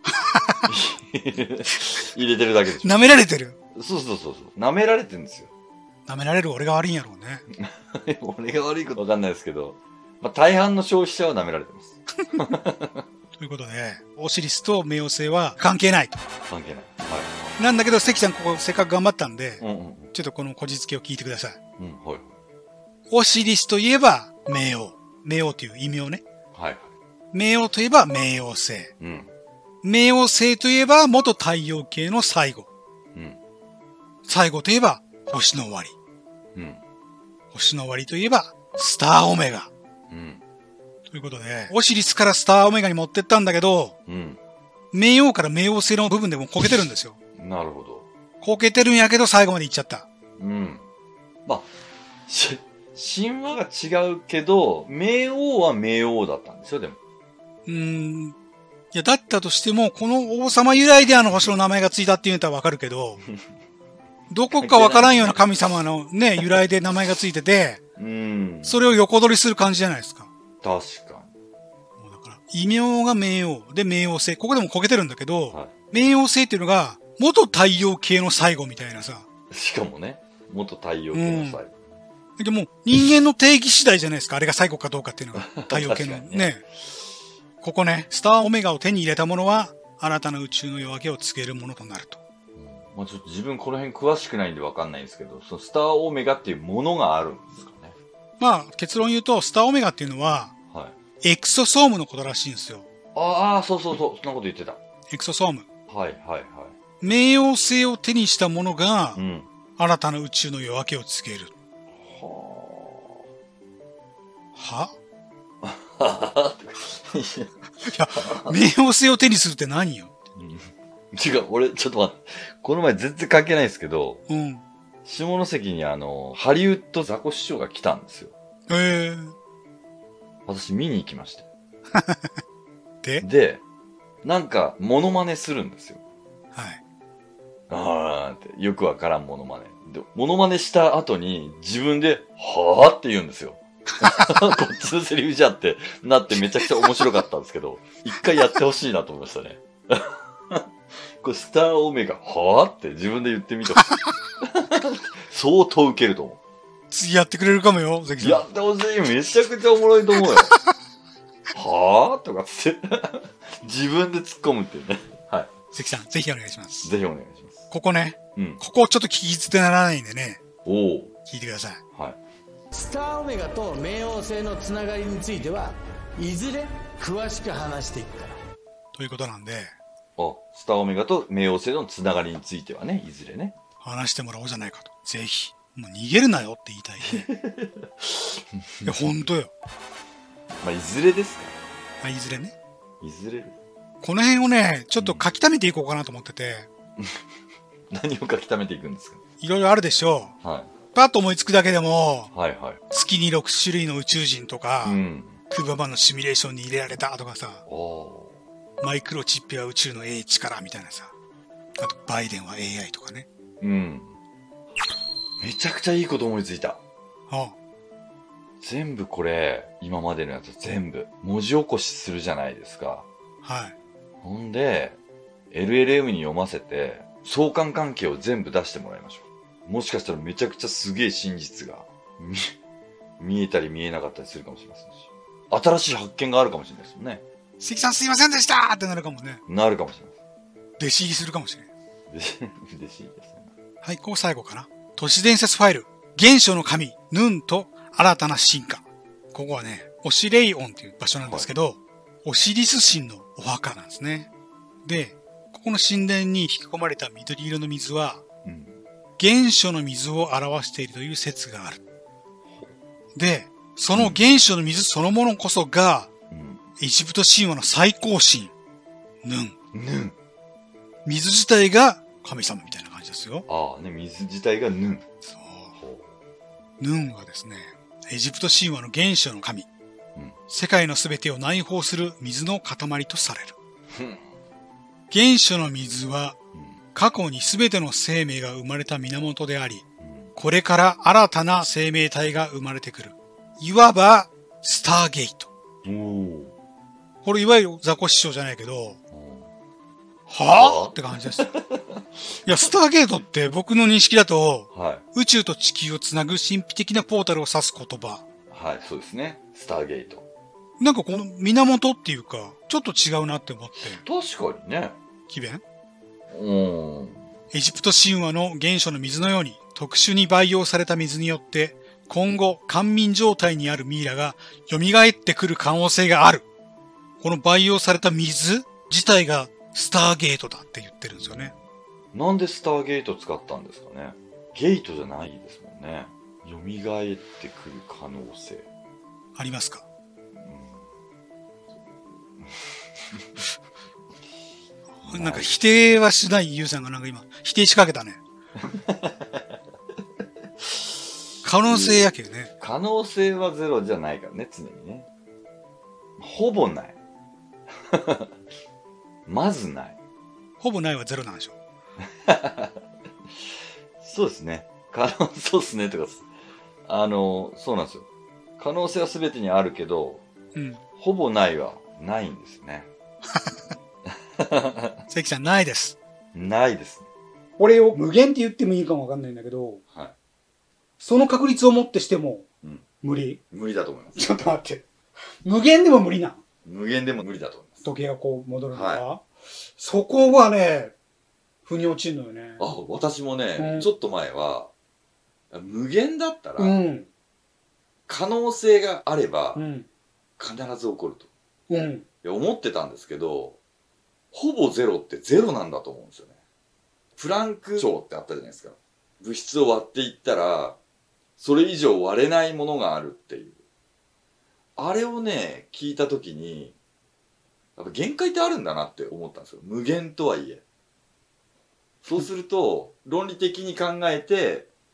入れてるだけでしょ。 舐められてる。 そうそうそうそう。舐められてんですよ。 舐められる俺が悪いんやろうね。 俺が悪いことわかんないですけど、まあ、大半の消費者は舐められてます。 ということで、オシリスと冥王星は関係ないと。 関係ない。はなんだけど、関さんここせっかく頑張ったんで、 い。うんうんちょっとこのこじつけを聞いてください。 うん。うん、はい。 オシリスといえば冥王。冥王という異名ね。 はい。 冥王といえば冥王星。 うん。 冥王星といえば元太陽系の最後。 うん。 最後といえば星の終わり。 うん。 星の終わりといえばスターオメガ。 うん。 ということで、オシリスからスターオメガに持ってったんだけど、 うん。 冥王から冥王星の部分でもこけてるんですよ。 なるほど。 こけてるんやけど最後まで行っちゃった。 うん。まあ、神話が違うけど、冥王は冥王だったんですよ、でも。 いや、だったとしても、この王様由来であの星の名前がついたっていうのはわかるけど、どこかわからんような神様のね、由来で名前がついてて、それを横取りする感じじゃないですか。 確かもうだから、異名が冥王で冥王星。ここでもこけてるんだけど、 は冥王星っていうのが、元太陽系の最後みたいなさ。 に。しかもね、元太陽系の際。 でも、人間の定義次第じゃないですか。あれが最後かどうかっていうのが。太陽系の確かにね。ここね、スターオメガを手に入れたものは、新たな宇宙の夜明けを告げるものとなると。 まあちょっと自分この辺詳しくないんでわかんないんですけど、そのスターオメガっていうものがあるんですかね。 まあ、結論言うと、スターオメガっていうのは、 はい。 エクソソームのことらしいんですよ。 ああ、そうそうそう、そんなこと言ってた。 エクソソーム。 はいはいはい。 冥王星を手にしたものがう、ん。 新たな宇宙の夜明けを告げる。 ははいや、冥王星を手にするって何よ。 うん違う、俺、ちょっと待って。この前全然関係ないですけど、 うん。 下関にハリウッドザコシショウが来たんですよ。私見に行きました。で、なんか、モノマネするんですよ。 はい。 あーって、よくわからんモノマネ。で、モノマネした後に、自分で、はぁって言うんですよ。こっちのセリフじゃってなってめちゃくちゃ面白かったんですけど、一回やってほしいなと思いましたね。これスターオメガ、はぁって自分で言ってみてほしい。相当ウケると思う。 次やってくれるかもよ、関さん。 やってほしい。めちゃくちゃおもろいと思うよ。はぁとかつって。自分で突っ込むっていうね。はい。 関さん、ぜひお願いします。 ぜひお願いします。 ここね。 うん。 ここちょっと聞き捨てならないんでね。 おお。 聞いてください。 はい。 スターオメガと冥王星のつながりについてはいずれ詳しく話していくから。 ということなんで。 スターオメガと冥王星のつながりについてはね、いずれね。 話してもらおうじゃないかと。ぜひ。もう逃げるなよって言いたいね。いや、ほんとよ。 まあ、いずれですか。 まあ、いずれね。 いずれ。 この辺をね、ちょっと書き溜めていこうかなと思ってて。 何を書き溜めていくんですか。 いろいろあるでしょう。 はい。 パッと思いつくだけでも、 はいはい。 月に6種類の宇宙人とか、 うん。 クババのシミュレーションに入れられたとかさ、 おマイクロチップや宇宙の英知からみたいなさ、あとバイデンは AI とかね。 うん。めちゃくちゃいいこと思いついた。全部これ、今までのやつ全部、文字起こしするじゃないですか。 はい。 ほんで、LLM に読ませて、相関関係を全部出してもらいましょう。もしかしたらめちゃくちゃすげえ真実が、見えたり見えなかったりするかもしれませんし。新しい発見があるかもしれないですもんね。 関さんすいませんでしたってなるかもね。 なるかもしれません。 弟子入りするかもしれない。 弟子入りですね。 はい、ここ最後かな。都市伝説ファイル。原初の神、ヌンと新たな進化。ここはね、オシレイオンっていう場所なんですけど、はい、オシリス神のお墓なんですね。で、ここの神殿に引き込まれた緑色の水は、原初の水を表しているという説がある。で、その原初の水そのものこそが、エジプト神話の最高神、ヌン。水自体が神様みたいな感じですよ。 ああ、ね、水自体がヌン。 そう。ヌンはですね、エジプト神話の原初の神。世界のすべてを内包する水の塊とされる。原初の水は、過去にすべての生命が生まれた源であり、これから新たな生命体が生まれてくる。いわば、スターゲート。これいわゆるザコシショウじゃないけど、はぁって感じです。いや、スターゲートって僕の認識だと、はい、宇宙と地球をつなぐ神秘的なポータルを指す言葉。 はい、そうですね。スターゲート。 なんかこの源っていうか、ちょっと違うなって思って。 確かにね。 奇弁？エジプト神話の原初の水のように特殊に培養された水によって今後乾眠状態にあるミイラが蘇ってくる可能性がある。この培養された水自体がスターゲートだって言ってるんですよね。 なんでスターゲート使ったんですかね。ゲートじゃないですもんね。蘇ってくる可能性。 ありますか？なんか否定はしないユウさんがなんか今否定しかけたね。可能性やけどね。 可能性はゼロじゃないからね、常にね。ほぼない。まずない。 ほぼないはゼロなんでしょ。 そうですね。そうですねとか、そうなんですよ。可能性は全てにあるけど、ほぼないはないんですね。 関さん、ないです。 ないです。 これを無限って言ってもいいかもわかんないんだけど、はい、その確率をもってしても、無理。 無理だと思います。 ちょっと待って。無限でも無理な。 無限でも無理だと思います。 時計がこう戻るのが、はい、そこはね、腑に落ちるのよね。 私もね、ちょっと前は、無限だったら、可能性があれば、必ず起こると、いや思ってたんですけど、ほぼゼロってゼロなんだと思うんですよね。プランク長ってあったじゃないですか。物質を割っていったら、それ以上割れないものがあるっていう。あれをね、聞いたときに、やっぱ限界ってあるんだなって思ったんですよ。無限とはいえ。そうすると、論理的に考えて、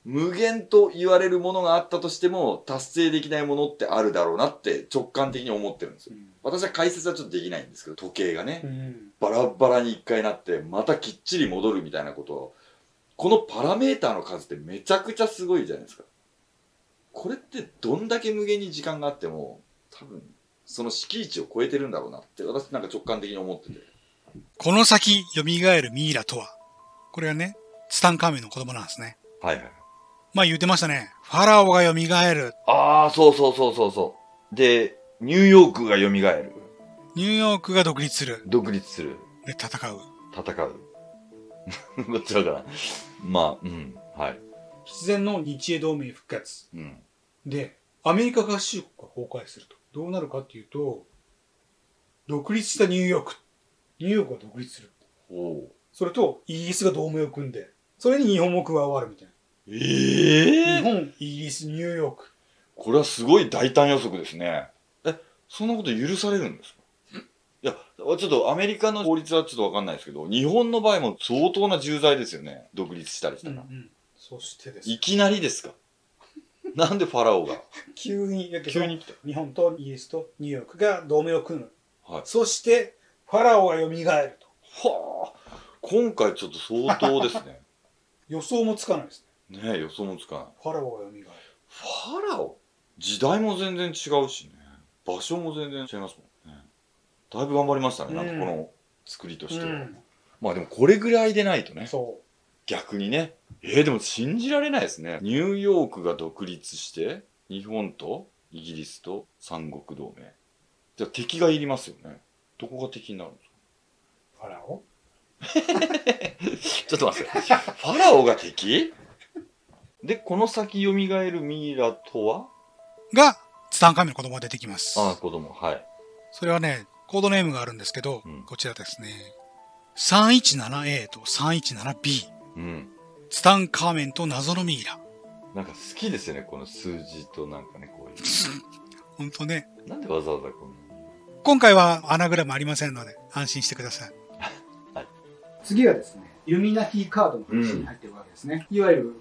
無限と言われるものがあったとしても、達成できないものってあるだろうなって直感的に思ってるんですよ。私は解説はちょっとできないんですけど、時計がね、バラバラに一回なって、またきっちり戻るみたいなことを、このパラメーターの数ってめちゃくちゃすごいじゃないですか。これってどんだけ無限に時間があっても、多分、その敷地を超えてるんだろうなって、私なんか直感的に思ってて。 この先、蘇るミイラとは、これがね、ツタンカーメンの子供なんですね。 はいはい。 まあ言ってましたね。ファラオが蘇る。 ああ、そうそうそうそうそう。で、ニューヨークが蘇る。 ニューヨークが独立する。 独立する。 で、戦う。 戦う。どっちだかな。まあ、うん。はい。 必然の日英同盟復活。 うん。 で、アメリカ合衆国が崩壊すると。どうなるかっていうと、独立したニューヨーク。ニューヨークが独立する。それと、イギリスが同盟を組んで、それに日本も加わるみたいな。日本、イギリス、ニューヨーク。 これはすごい大胆予測ですね。そんなこと許されるんですか？いや、ちょっとアメリカの法律はちょっとわかんないですけど、日本の場合も相当な重罪ですよね。独立したりしたら。 そしてですね。 いきなりですか？なんでファラオが急に来た。 日本とイギリスとニューヨークが同盟を組む。 はい。 そして、ファラオが蘇ると。 はあ。今回ちょっと相当ですね。 予想もつかないですね。ねえ、予想もつかない。 ファラオが蘇る。 ファラオ？時代も全然違うしね。場所も全然違いますもんね。だいぶ頑張りましたね。なんかこの作りとしては。まあでもこれぐらいでないとね。 そう。 逆にね。でも信じられないですね。ニューヨークが独立して、日本とイギリスと三国同盟。じゃあ敵がいりますよね。どこが敵になるんですか？ ファラオちょっと待って。ファラオが敵？で、この先蘇るミイラとはが、ツタンカーメンの子供が出てきます。 ああ、子供。はい。 それはね、コードネームがあるんですけど、こちらですね。317A と 317B。 うん。 ツタンカーメンと謎のミイラ。 なんか好きですよね、この数字となんかね、こういう。 ほんとね。 なんでわざわざこんな。 今回はアナグラムありませんので、安心してください。 はい。次はですね、イルミナティカードの話に入ってるわけですね。いわゆる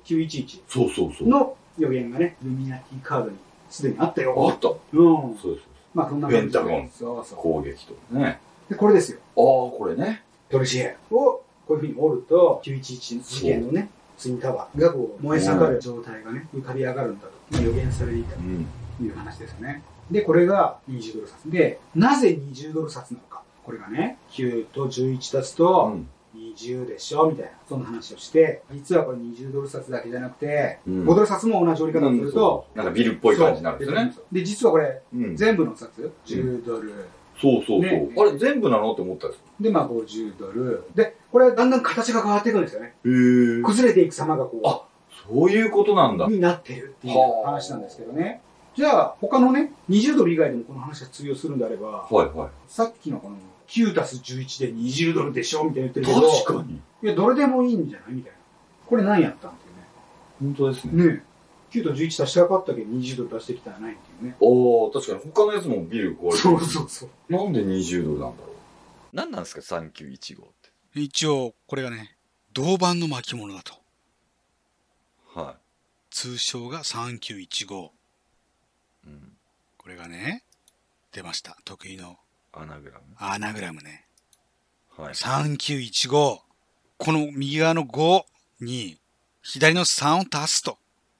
911の予言がね、イルミナティカードにすでにあったよ。 あった。 そうです。まあ、こんな感じで。 ペンタゴン攻撃とね。 で、これですよ。 これね。 トルシエをこういうふうに折ると、911の事件のね、ツインタワーがこう燃え盛る状態がね、浮かび上がるんだと予言されていたという話ですよね。で、これが20ドル札で、なぜ20ドル札なのか。これがね、9と11足すと20でしょみたいな、そんな話をして、実はこれ20ドル札だけじゃなくて、5ドル札も同じ折り方をすると、 なんかビルっぽい感じになるんですよね。 で、実はこれ、全部の札、10ドル。 そうそうそう。あれ全部なのって思ったんです。 で、まあ50ドル。で、これだんだん形が変わっていくんですよね。崩れていく様がこう。 そういうことなんだ。 になってるっていう話なんですけどね。じゃあ、他のね、20ドル以外でもこの話が通用するんであれば、さっきのこの9たす11で20ドルでしょみたいな言ってるけど、 確かに。 いや、どれでもいいんじゃないみたいな。これ何やったんっていうね。 本当ですね。 ね9と11足してなかったけど20ドル出してきたらないっていうね。 確かに他のやつもビル壊れてる。 そうそうそう。 なんで20ドルなんだろう。何なんですか、3915って。 一応、これがね、銅板の巻物だと。 はい。 通称が3915。これがね、出ました。得意の。 アナグラム。 アナグラムね。 はい。 3915。この右側の5に、左の3を足すと。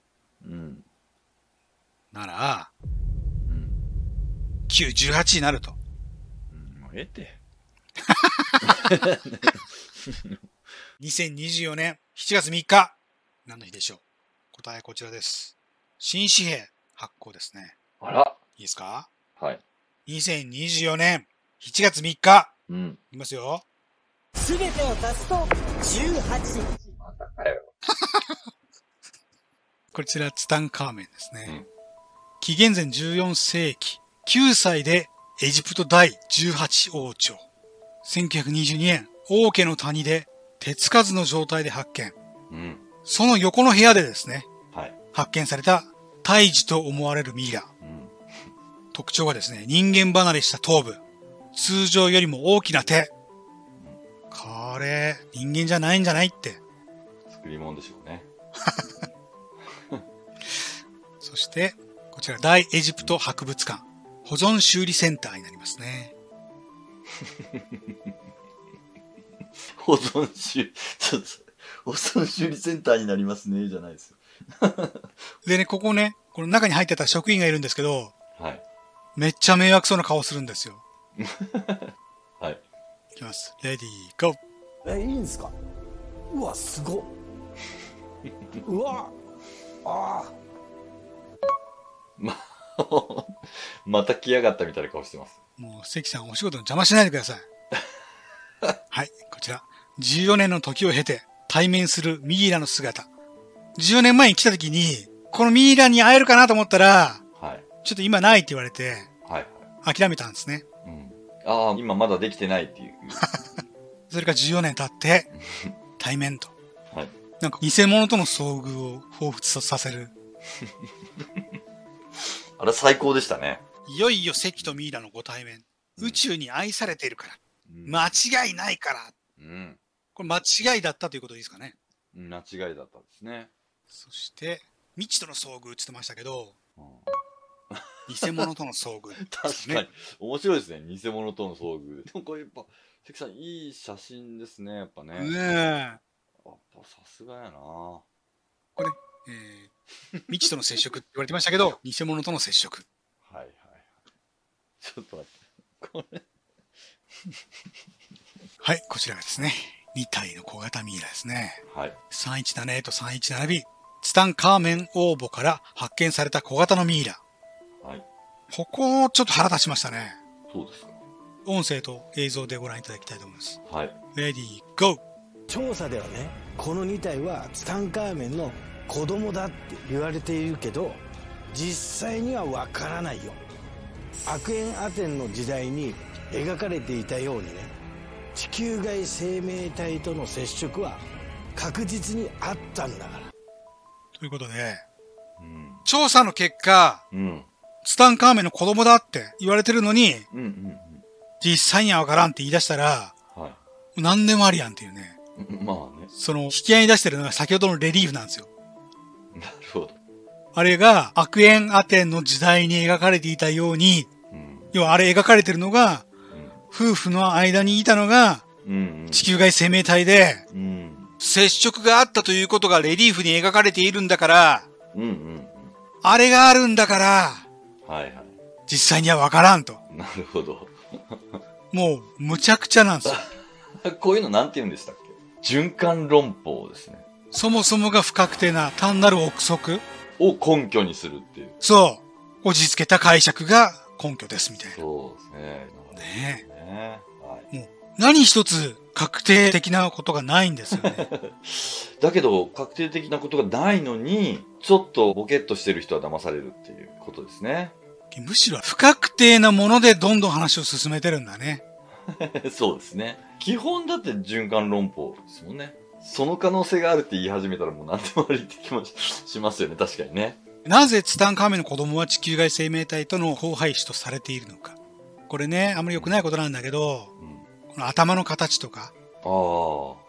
なら、9、18になると。 もうええて。 2024年7月3日。何の日でしょう？答えこちらです。新紙幣発行ですね。 あら。 いいですか？ はい。 2024年7月3日。いきますよ。 すべてを足すと18。 またかよ。 こちらツタンカーメンですね。紀元前14世紀、9歳でエジプト第18王朝。1922年、王家の谷で手つかずの状態で発見。その横の部屋でですね、発見された胎児と思われるミイラ。特徴はですね、人間離れした頭部。通常よりも大きな手。これ、人間じゃないんじゃないって。 作り物でしょうね。 して、こちら大エジプト博物館保存修理センターになりますね。 保存修理センターになりますね、じゃないですよ。 でね、ここね、この中に入ってた職員がいるんですけど、 はい。 めっちゃ迷惑そうな顔するんですよ。 はい。 いきます。レディー、ゴー。 いいんですか？うわ、すごっ。うわああ。 また来やがったみたいな顔してます。 もう関さんお仕事の邪魔しないでください。はい、こちら。14年の時を経て対面するミイラの姿。14年前に来た時に、このミイラに会えるかなと思ったら、 はい。 ちょっと今ないって言われて、 はい。 諦めたんですね。 うん。ああ、今まだできてないっていう。 それから14年経って、対面と。 はい。 なんか偽物との遭遇を彷彿させる。 あれ最高でしたね。 いよいよ関とミイラのご対面。宇宙に愛されているから。間違いないから。 うん。 これ間違いだったということでいいですかね。 間違いだったんですね。 そして、未知との遭遇って言ってましたけど、偽物との遭遇、ね。 確かに。面白いですね。偽物との遭遇。でもこれやっぱ、関さんいい写真ですね、やっぱね。 ねえ。 やっぱさすがやな。 これ、未知との接触って言われてましたけど、偽物との接触。 はいはいはい。ちょっと待って。これ。 はい、こちらがですね、2体の小型ミイラですね。 はい。 317A と 317B。ツタンカーメン王墓から発見された小型のミイラ。 はい。 ここ、ちょっと腹立ちましたね。 そうですか。 音声と映像でご覧いただきたいと思います。 はい。 レディー、ゴー。 調査ではね、この2体はツタンカーメンの子供だって言われているけど、実際にはわからないよ。アクエンアテンの時代に描かれていたようにね、地球外生命体との接触は確実にあったんだから。 ということで、 うん。 調査の結果、 うん。 ツタンカーメンの子供だって言われてるのに、 うんうん実際にはわからんって言い出したら、 うん。は何でもありやんっていうね。 い。まあね。 その、引き合いに出してるのが先ほどのレリーフなんですよ。 なるほど。 あれが、アクエンアテンの時代に描かれていたように、 うん。 要はあれ描かれてるのが、夫婦の間にいたのが、 うん。 地球外生命体で、 うん。 接触があったということがレリーフに描かれているんだから、 うんうんあれがあるんだから、 うん。はいはい。 実際にはわからんと。 なるほど。 もう、むちゃくちゃなんですよ。 こういうのなんて言うんでしたっけ？循環論法ですね。 そもそもが不確定な単なる憶測を根拠にするっていう。 そう。こじつけた解釈が根拠ですみたいな。 そうですね。 ねえ。ねはい。 もう、何一つ確定的なことがないんですよね。 だけど、確定的なことがないのに、ちょっとボケっとしてる人は騙されるっていうことですね。 むしろ不確定なものでどんどん話を進めてるんだね。 そうですね。基本だって循環論法ですもんね。その可能性があるって言い始めたらもう何でもありって気もしますよね。確かにね。 なぜツタンカーメンの子供は地球外生命体との交配種とされているのか。これね、あんまり良くないことなんだけど、 うん、 この頭の形とか、 ああ、はい。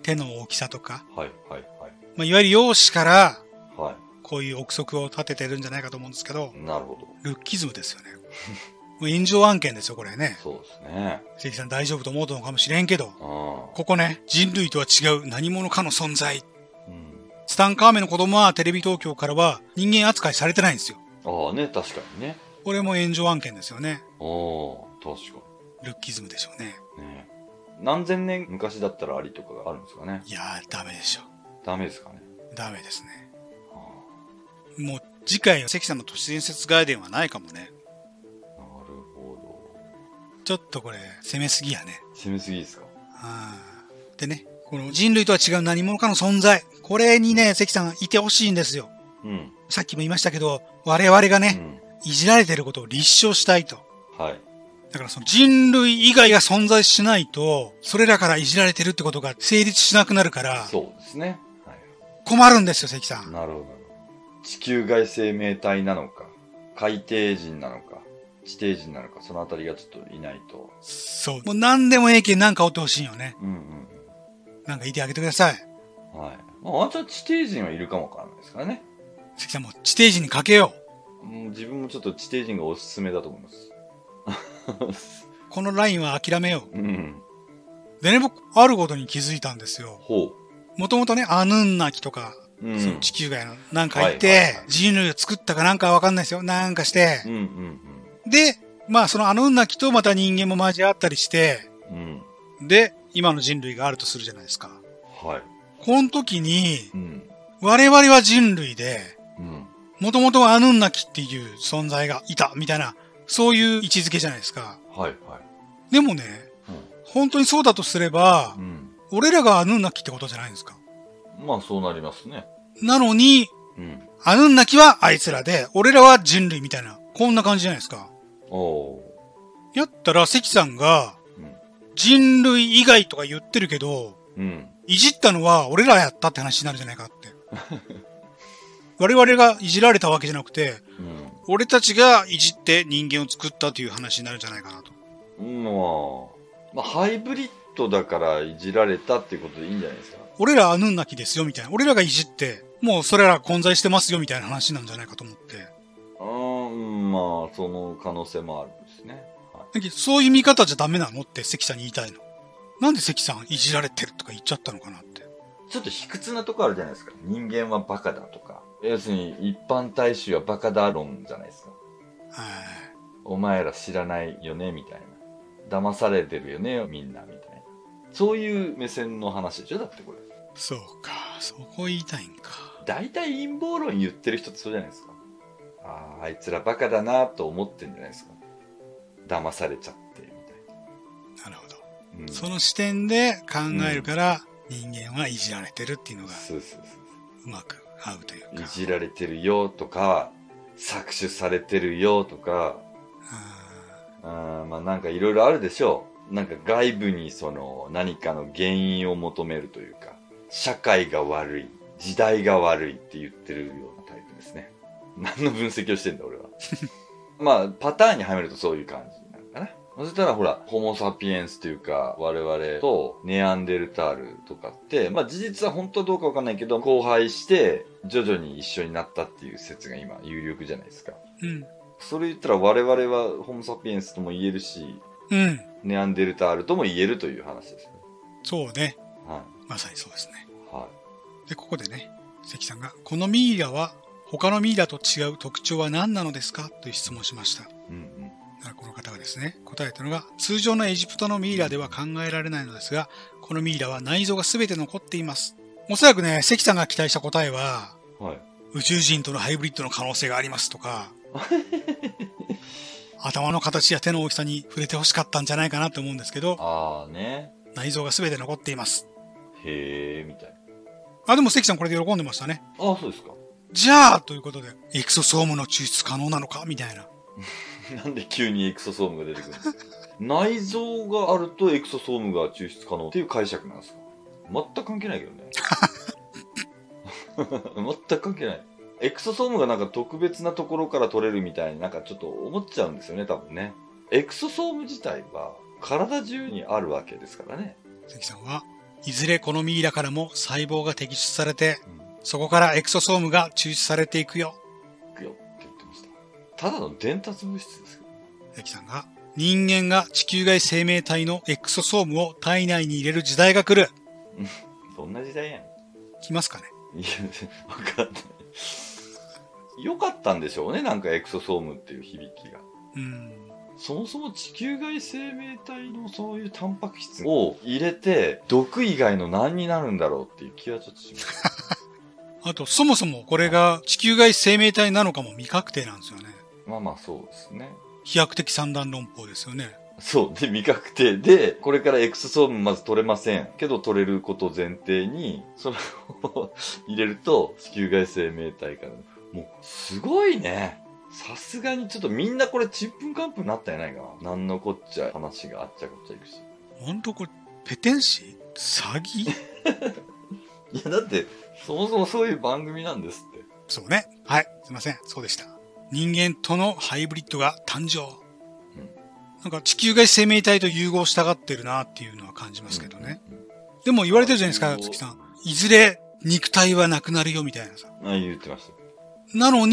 手の大きさとか、 はいはいはい。 まあ、いわゆる容姿からはい。 こういう憶測を立ててるんじゃないかと思うんですけど、 なるほど。 ルッキズムですよね。もう炎上案件ですよ、これね。 そうですね。 関さん大丈夫と思うのかもしれんけど、 あここね、人類とは違う何者かの存在。 あ。うん。 ツタンカーメンの子供はテレビ東京からは人間扱いされてないんですよ。 ああね、確かにね。 これも炎上案件ですよね。 ああ、確かルッキズムでしょうね。 に。ね。何千年昔だったらありとかがあるんですかね。 いやー、ダメでしょ。 ダメですかね。 ダメですね。 あもう次回関さんの都市伝説外伝はないかもね。 あ、なるほちょっとこれ攻めすぎやね。 ど。攻めすぎですか。 でね、この人類とは違う何者かの存在。これにね、関さんいてほしいんですよ。 うん。 さっきも言いましたけど、我々がね、 うん。 いじられてることを立証したいと。 はい。 だからその人類以外が存在しないと、それらからいじられてるってことが成立しなくなるから、 そうですね。はい。 困るんですよ、関さん。 なるほど。地球外生命体なのか、海底人なのか、地底人なのか、そのあたりがちょっといないと。 そう。もう何でもええけんなんかおってほしいよね。 うんなんかいてあげてください。 うん。はい。まあ、ワンチャン地底人はいるかもわからないですからね。 関さんもう地底人にかけよう。 自分もちょっと地底人がおすすめだと思います。 このラインは諦めよう。 うん。 でね、僕、あることに気づいたんですよ。 ほもともとね、アヌンナキとか、 う。うん。 その地球外のなんかいて、 はいはいはい人類を作ったかなんかわかんないですよ。なんかしてうん。うんで、まあそのアヌンナキとまた人間も交わったりして、 うん。うん。 で、今の人類があるとするじゃないですか。 はい。 この時にう、ん。 我々は人類で、 うん。 もともとアヌンナキっていう存在がいた、みたいな、そういう位置づけじゃないですか。 はいはい。 でもね、本当にそうだとすれば、 うん。 俺らがアヌンナキってことじゃないんですか。 まあそうなりますね。 なのに、 うん。 アヌンナキはあいつらで、俺らは人類みたいな、こんな感じじゃないですか。 おー。 やったら関さんが、 うん。 人類以外とか言ってるけど、 うん。 いじったのは俺らやったって話になるじゃないかって。我々がいじられたわけじゃなくて、 うん。 俺たちがいじって人間を作ったという話になるんじゃないかなと。 まあ、ハイブリッドだからいじられたっていうことでいいんじゃないですか。 俺らアヌンナキですよみたいな。俺らがいじって、もうそれら混在してますよみたいな話なんじゃないかと思って。 まあ、その可能性もあるんですね。はだけどそういう見方じゃダメなのって関さんに言いたいの。なんで関さんいじられてるとか言っちゃったのかなって。 い。ちょっと卑屈なとこあるじゃないですか。人間はバカだとか。要するに一般大衆はバカだ論じゃないですか。お前ら知らないよねみたいな。騙されてるよねみんなみたいな。そういう目線の話でしょだってこれ。 そうか、そこ言いたいんか。 大体陰謀論言ってる人ってそうじゃないですか。あいつらバカだなと思ってんじゃないですか。騙されちゃってみたいな。 なるほど。 うん、 その視点で考えるから、人間はいじられてるっていうのがそうそうそう。 うまく合うというか。 いじられてるよとか、搾取されてるよとか、まあなんかいろいろあるでしょう。なんか外部にその何かの原因を求めるというか、社会が悪い、時代が悪いって言ってるようなタイプですね。何の分析をしてんだ俺は。まあパターンにはめるとそういう感じになるかな。そしたらほら、ホモサピエンスというか、我々とネアンデルタールとかって、まあ事実は本当はどうかわかんないけど、交配して徐々に一緒になったっていう説が今有力じゃないですか。 うん。 それ言ったら我々はホモサピエンスとも言えるし、 うん。 ネアンデルタールとも言えるという話ですね。 そうね。 はまさにそうですね。 い。はで、ここでね、関さんが、このミイラは他のミイラと違う特徴は何なのですかという質問をしました。 い。うんうん。 だからこの方がですね、答えたのが、通常のエジプトのミイラでは考えられないのですが、このミイラは内臓が全て残っています。おそらくね、関さんが期待した答えは、 はい。 宇宙人とのハイブリッドの可能性がありますとか、頭の形や手の大きさに触れて欲しかったんじゃないかなと思うんですけど、 あーね。 内臓が全て残っています。 へー、みたいあ、でも関さんこれで喜んでましたね。 な。あ、そうですか。 じゃあということで、エクソソームの抽出可能なのかみたいな。 なんで急にエクソソームが出てくるんですか。内臓があるとエクソソームが抽出可能っていう解釈なんですか。全く関係ないけどね。全く関係ない。エクソソームがなんか特別なところから取れるみたいになんかちょっと思っちゃうんですよね、多分ね。エクソソーム自体は体中にあるわけですからね。 関さんは、いずれこのミイラからも細胞が摘出されて、 うん。 そこからエクソソームが抽出されていくよ。 いくよって言ってました。ただの伝達物質ですけどね。 関さんが、人間が地球外生命体のエクソソームを体内に入れる時代が来る。 どんな時代やね来ますかね。 ん。いや、わかんない。良かったんでしょうね、なんかエクソソームっていう響きが。そもそも地球外生命体のそういうタンパク質を入れて、毒以外の何になるんだろうっていう気はちょっとします。 あと、そもそもこれが地球外生命体なのかも未確定なんですよね。 まあまあそうですね。 飛躍的三段論法ですよね。 そう。で、未確定で、これからエクソソームまず取れません。けど取れることを前提に、それを入れると、地球外生命体から、もう、すごいね。さすがにちょっとみんなこれちんぷんかんぷんなったんやないかな。なんのこっちゃ話があっちゃこっちゃいくし。 ほんとこれ、ペテン師詐欺いや、だって、そもそもそういう番組なんですって。 そうね。はい。すいません。そうでした。人間とのハイブリッドが誕生。なんか地球外生命体と融合したがってるなっていうのは感じますけどね。でも言われてるじゃないですか、月さん。いずれ肉体はなくなるよみたいなさ。 あ、言ってました。 なのに、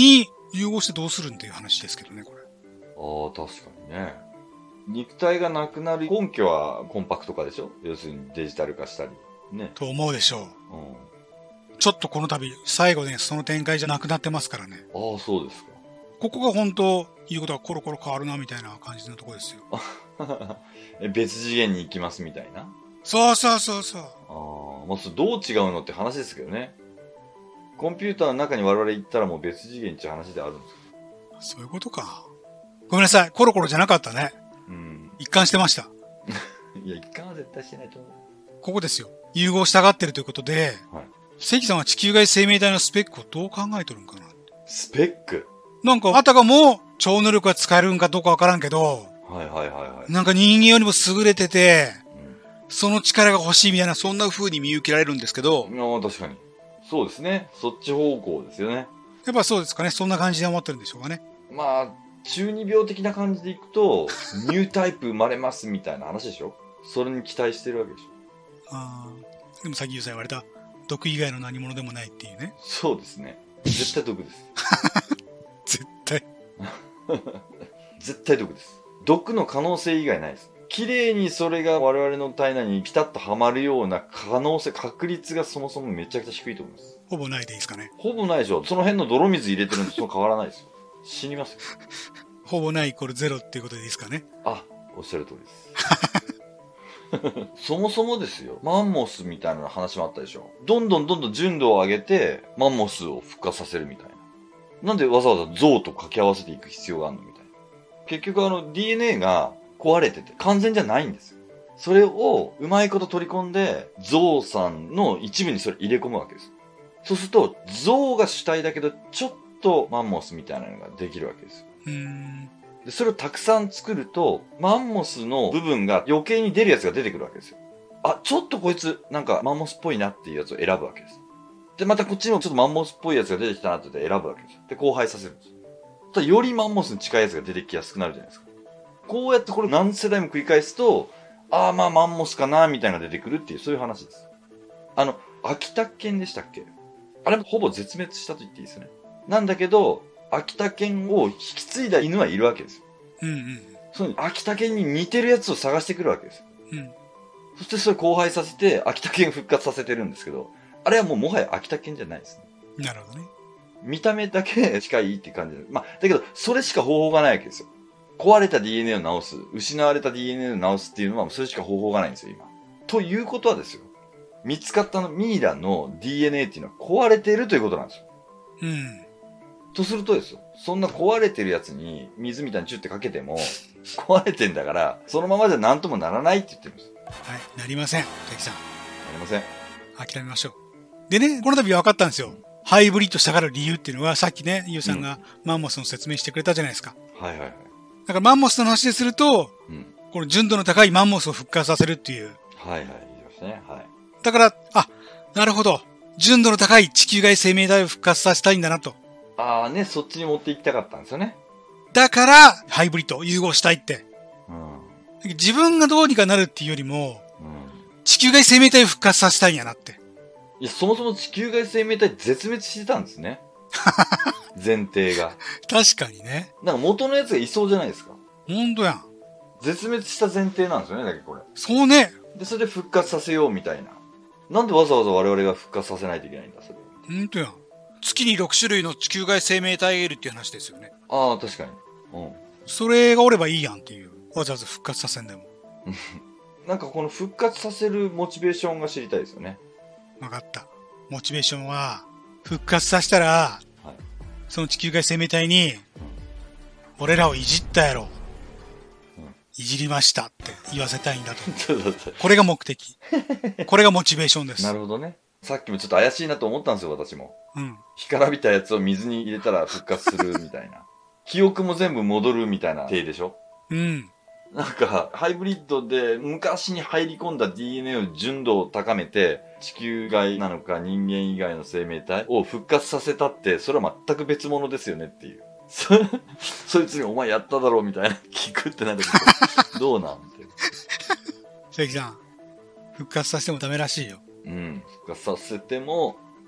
融合してどうするんっていう話ですけどね、これ。 ああ、確かにね。肉体がなくなる根拠はコンパクト化でしょ？要するにデジタル化したり。ね。 と思うでしょう。 うん。 ちょっとこの度、最後ね、その展開じゃなくなってますからね。 ああ、そうですか。 ここが本当、言うことがコロコロ変わるな、みたいな感じのところですよ。 別次元に行きますみたいな。 そうそうそうそう。 ああ、まあ、それどう違うのって話ですけどね。コンピューターの中に我々行ったらもう別次元っていう話であるんですよ。 そういうことか。ごめんなさい。コロコロじゃなかったね。 うん。 一貫してました。 いや、一貫は絶対してないと思う。 ここですよ。融合したがってるということで、 はい。 関さんは地球外生命体のスペックをどう考えとるんかな。 スペック？ なんか、あたかも超能力が使えるんかどうかわからんけど、 はいはいはいはい。 なんか人間よりも優れてて、 うん、 その力が欲しいみたいな、そんな風に見受けられるんですけど、 ああ、確かに。そうですね。そっち方向ですよね。 やっぱそうですかね。そんな感じで思ってるんでしょうかね。 まあ、中二病的な感じでいくと、ニュータイプ生まれますみたいな話でしょ？それに期待してるわけでしょ？ ああ。でもさっき言われた、毒以外の何者でもないっていうね。 そうですね。絶対毒です。 絶対。 絶対毒です。毒の可能性以外ないです。綺麗にそれが我々の体内にピタッとはまるような可能性、確率がそもそもめちゃくちゃ低いと思います。 ほぼないでいいですかね。 ほぼないでしょ。その辺の泥水入れてるのとそう変わらないですよ。死にますよ。 ほぼないイコールゼロっていうことでいいですかね。 あ、おっしゃる通りです。そもそもですよ。マンモスみたいな話もあったでしょ。どんどん純度を上げて、マンモスを復活させるみたいな。なんでわざわざ象と掛け合わせていく必要があるのみたいな。結局DNA が壊れてて完全じゃないんですよ。それをうまいこと取り込んで、象さんの一部にそれ入れ込むわけです。そうすると、象が主体だけど、ちょっとマンモスみたいなのができるわけですよ。でそれをたくさん作ると、マンモスの部分が余計に出るやつが出てくるわけですよ。あ、ちょっとこいつ、なんかマンモスっぽいなっていうやつを選ぶわけです。で、またこっちにもちょっとマンモスっぽいやつが出てきたなって選ぶわけですよ。で、交配させるんですよ。ただよりマンモスに近いやつが出てきやすくなるじゃないですか。こうやってこれ何世代も繰り返すと、ああまあマンモスかなみたいなのが出てくるっていう、そういう話です。秋田犬でしたっけ？あれもほぼ絶滅したと言っていいですね。なんだけど、秋田犬を引き継いだ犬はいるわけですよ。 うんうん。 その秋田犬に似てるやつを探してくるわけですよ。 うん。 そしてそれ交配させて、秋田犬復活させてるんですけど、あれはもはや秋田犬じゃないですね。 なるほどね。 見た目だけ近いって感じで。まあ、だけど、それしか方法がないわけですよ。壊れた DNA を直す、失われた DNA を直すっていうのは、それしか方法がないんですよ、今。ということはですよ。見つかったミイラの DNA っていうのは壊れているということなんですよ。 うん。 とするとですよ。そんな壊れてるやつに水みたいにチュッてかけても、壊れてんだから、そのままじゃ何ともならないって言ってるんです。 はい、なりません。関さん。 なりません。 諦めましょう。でね、この度分かったんですよ。ハイブリッドしたがる理由っていうのは、さっきね、ユウさんがマンモスの説明してくれたじゃないですか。 はいはいはい。 だからマンモスの話ですると、 うん。 この純度の高いマンモスを復活させるっていう。 はいはい、言いましたね。はい。 だから、あ、なるほど。純度の高い地球外生命体を復活させたいんだなと。 ああね、そっちに持って行きたかったんですよね。 だから、ハイブリッド、融合したいって。 うん。 自分がどうにかなるっていうよりも、 うん。 地球外生命体を復活させたいんやなって。 いや、そもそも地球外生命体絶滅してたんですね。前提が。 確かにね。 なんか元のやつがいそうじゃないですか。 ほんとやん。 絶滅した前提なんですよね、だけどこれ。 そうね。 で、それで復活させようみたいな。なんでわざわざ我々が復活させないといけないんだ、それ。 ほんとやん。月に6種類の地球外生命体がいるっていう話ですよね。 ああ、確かに。うん。 それがおればいいやんっていう。わざわざ復活させんでも。 なんかこの復活させるモチベーションが知りたいですよね。 わかった。モチベーションは、復活させたら、 はい、 その地球外生命体に、俺らをいじったやろ。いじりましたって言わせたいんだと。これが目的。これがモチベーションです。 なるほどね。さっきもちょっと怪しいなと思ったんですよ、私も。 うん。 干からびたやつを水に入れたら復活するみたいな。記憶も全部戻るみたいな体でしょ？ うん。 なんか、ハイブリッドで昔に入り込んだ DNA を純度を高めて、地球外なのか人間以外の生命体を復活させたって、それは全く別物ですよねっていう。そいつにお前やっただろうみたいな聞くってなるけど、どうなんて。 関さん、復活させてもダメらしいよ。 うん。復活させても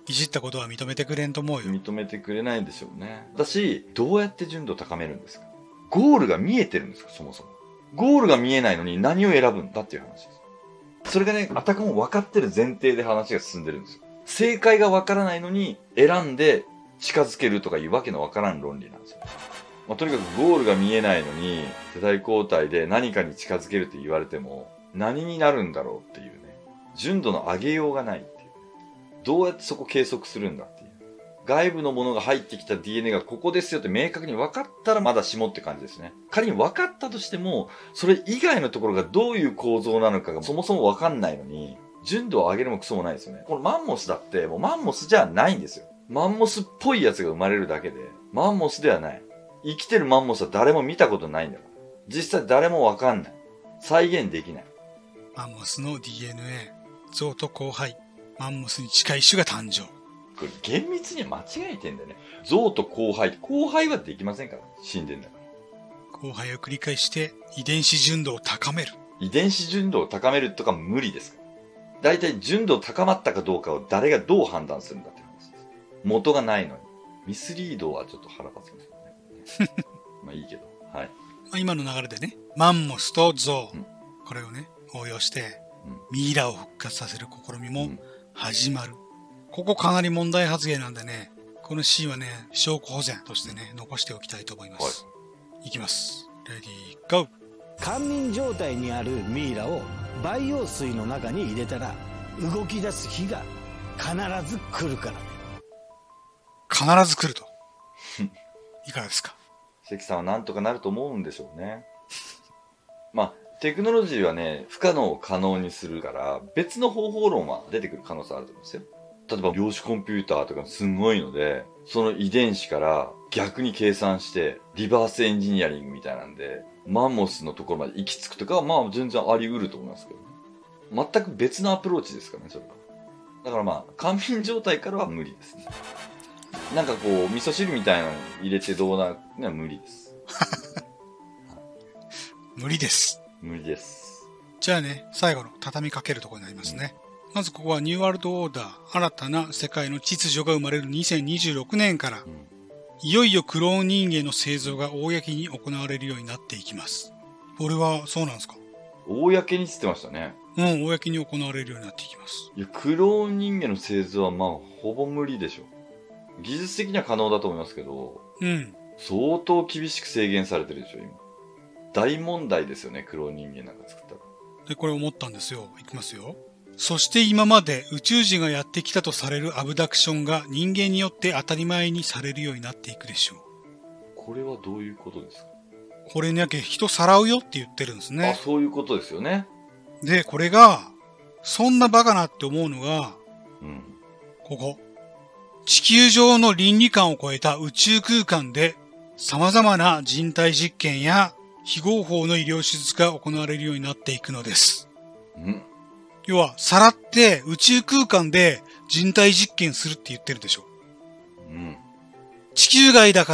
いじったことは認めてくれんと思うよ。 認めてくれないでしょうね。だし、どうやって純度を高めるんですか？ゴールが見えてるんですか、そもそも。ゴールが見えないのに何を選ぶんだっていう話です。それがね、あたかも分かってる前提で話が進んでるんですよ。正解が分からないのに選んで近づけるとかいうわけの分からん論理なんですよ。まあ、とにかくゴールが見えないのに世代交代で何かに近づけるって言われても何になるんだろうっていうね、純度の上げようがないっていう。どうやってそこ計測するんだっていう。外部のものが入ってきた DNA がここですよって明確に分かったらまだしもって感じですね。仮に分かったとしても、それ以外のところがどういう構造なのかがそもそも分かんないのに、純度を上げるもクソもないですよね。このマンモスだってもうマンモスじゃないんですよ。マンモスっぽいやつが生まれるだけで、マンモスではない。生きてるマンモスは誰も見たことないんだから。実際誰も分かんない。再現できない。 マンモスの DNA、象と交配、マンモスに近い種が誕生。 これ厳密には間違えてんだよね。象と交配。交配はできませんから。死んでんだから。 交配を繰り返して遺伝子純度を高める。 遺伝子純度を高めるとか無理ですから。だいたい純度高まったかどうかを誰がどう判断するんだって話です。元がないのに。ミスリードはちょっと腹立つんですよね。まあいいけど。はい。 まあ今の流れでね、マンモスと象、これをね、応用して、ミイラを復活させる試みも始まる。ここかなり問題発言なんでね、このシーンはね、証拠保全としてね、残しておきたいと思います。いきます。レディー、ゴー。 乾眠状態にあるミイラを培養水の中に入れたら動き出す日が必ず来るからね。 必ず来ると。いかがですか？ 関さんはなんとかなると思うんでしょうね。まあ、テクノロジーはね、不可能を可能にするから、別の方法論は出てくる可能性あると思うんですよ。例えば量子コンピューターとかすごいので、その遺伝子から逆に計算して、リバースエンジニアリングみたいなんで、マンモスのところまで行き着くとかは、まあ全然あり得ると思いますけどね。全く別のアプローチですからね、それは。だからまあ、乾眠状態からは無理ですね。なんかこう、味噌汁みたいなの入れてどうなるのは無理です。 無理です。 無理です。 じゃあね、最後の畳みかけるところになりますね。まずここはニューワールドオーダー、新たな世界の秩序が生まれる2026年から、いよいよクローン人間の製造が公に行われるようになっていきます。これはそうなんですか？ 公につってましたね。 うん、公に行われるようになっていきます。 いや、クローン人間の製造はまあ、ほぼ無理でしょ。技術的には可能だと思いますけど、相当厳しく制限されてるでしょ、今。大問題ですよね、クローン人間なんか作ったら。 で、これ思ったんですよ。いきますよ。そして今まで宇宙人がやってきたとされるアブダクションが人間によって当たり前にされるようになっていくでしょう。 これはどういうことですか？ これにやけ人さらうよって言ってるんですね。 あ、そういうことですよね。 で、これが、そんなバカなって思うのが、ここ。地球上の倫理観を超えた宇宙空間で様々な人体実験や非合法の医療手術が行われるようになっていくのです。要は、さらって宇宙空間で人体実験するって言ってるでしょ。地球外だから、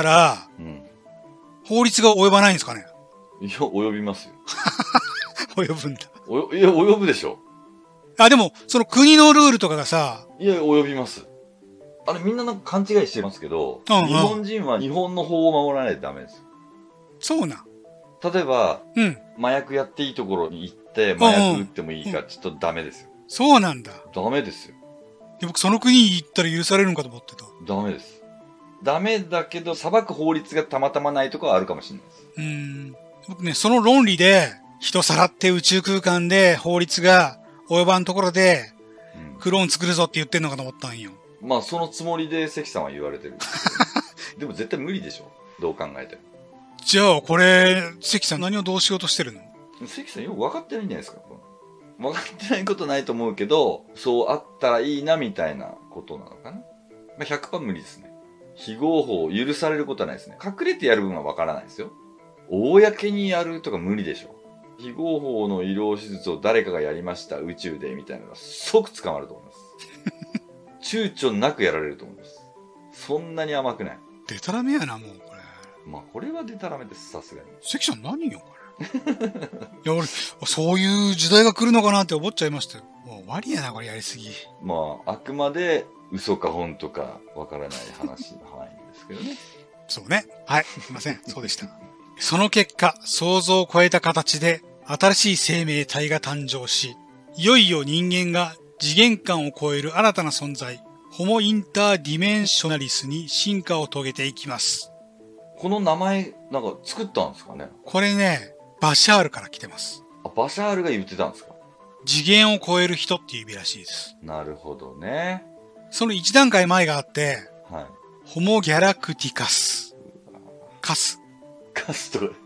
法律が及ばないんですかね？ いや、及びますよ。 及ぶんだ。 いや、及ぶでしょ。 あ、でも、その国のルールとかがさ、 いや、及びます。あれみんななんか勘違いしてますけど、日本人は日本の法を守らないとダメです。 そうなん。 例えば、麻薬やっていいところに行って、麻薬売ってもいいか、ちょっとダメですよ。 そうなんだ。 ダメですよ。 僕その国に行ったら許されるのかと思ってた。 ダメです。ダメだけど、裁く法律がたまたまないとこはあるかもしれないです。 僕ね、その論理で、人さらって宇宙空間で法律が及ばんところで、クローン作るぞって言ってんのかと思ったんよ。 まあ、そのつもりで関さんは言われてる。でも絶対無理でしょ。どう考えても。 じゃあ、これ、関さん何をどうしようとしてるの？ 関さんよく分かってないんじゃないですか。分かってないことないと思うけど、そうあったらいいなみたいなことなのかな。まあ、100% 無理ですね。非合法許されることはないですね。隠れてやる分は分からないですよ。公にやるとか無理でしょ。非合法の医療手術を誰かがやりました宇宙でみたいなのが即捕まると思います。躊躇なくやられると思います。そんなに甘くない。 デタラメやな、もうこれ。 まあこれはデタラメです、さすがに。 関さん何よ、こいや、俺、そういう時代が来るのかなって思っちゃいましたよ。もう終わりやな、これやりすぎ。 まあ、あくまで嘘か本当かわからない話の範囲ですけどね。 そうね。はい。すいません。そうでした。その結果、想像を超えた形で、新しい生命体が誕生し、いよいよ人間が次元間を超える新たな存在、ホモインターディメンショナリスに進化を遂げていきます。 この名前、なんか作ったんですかね？ これね、バシャールから来てます。 あ、バシャールが言ってたんですか？ 次元を超える人っていう意味らしいです。 なるほどね。 その一段階前があって、 はい。 ホモギャラクティカス。カスとか。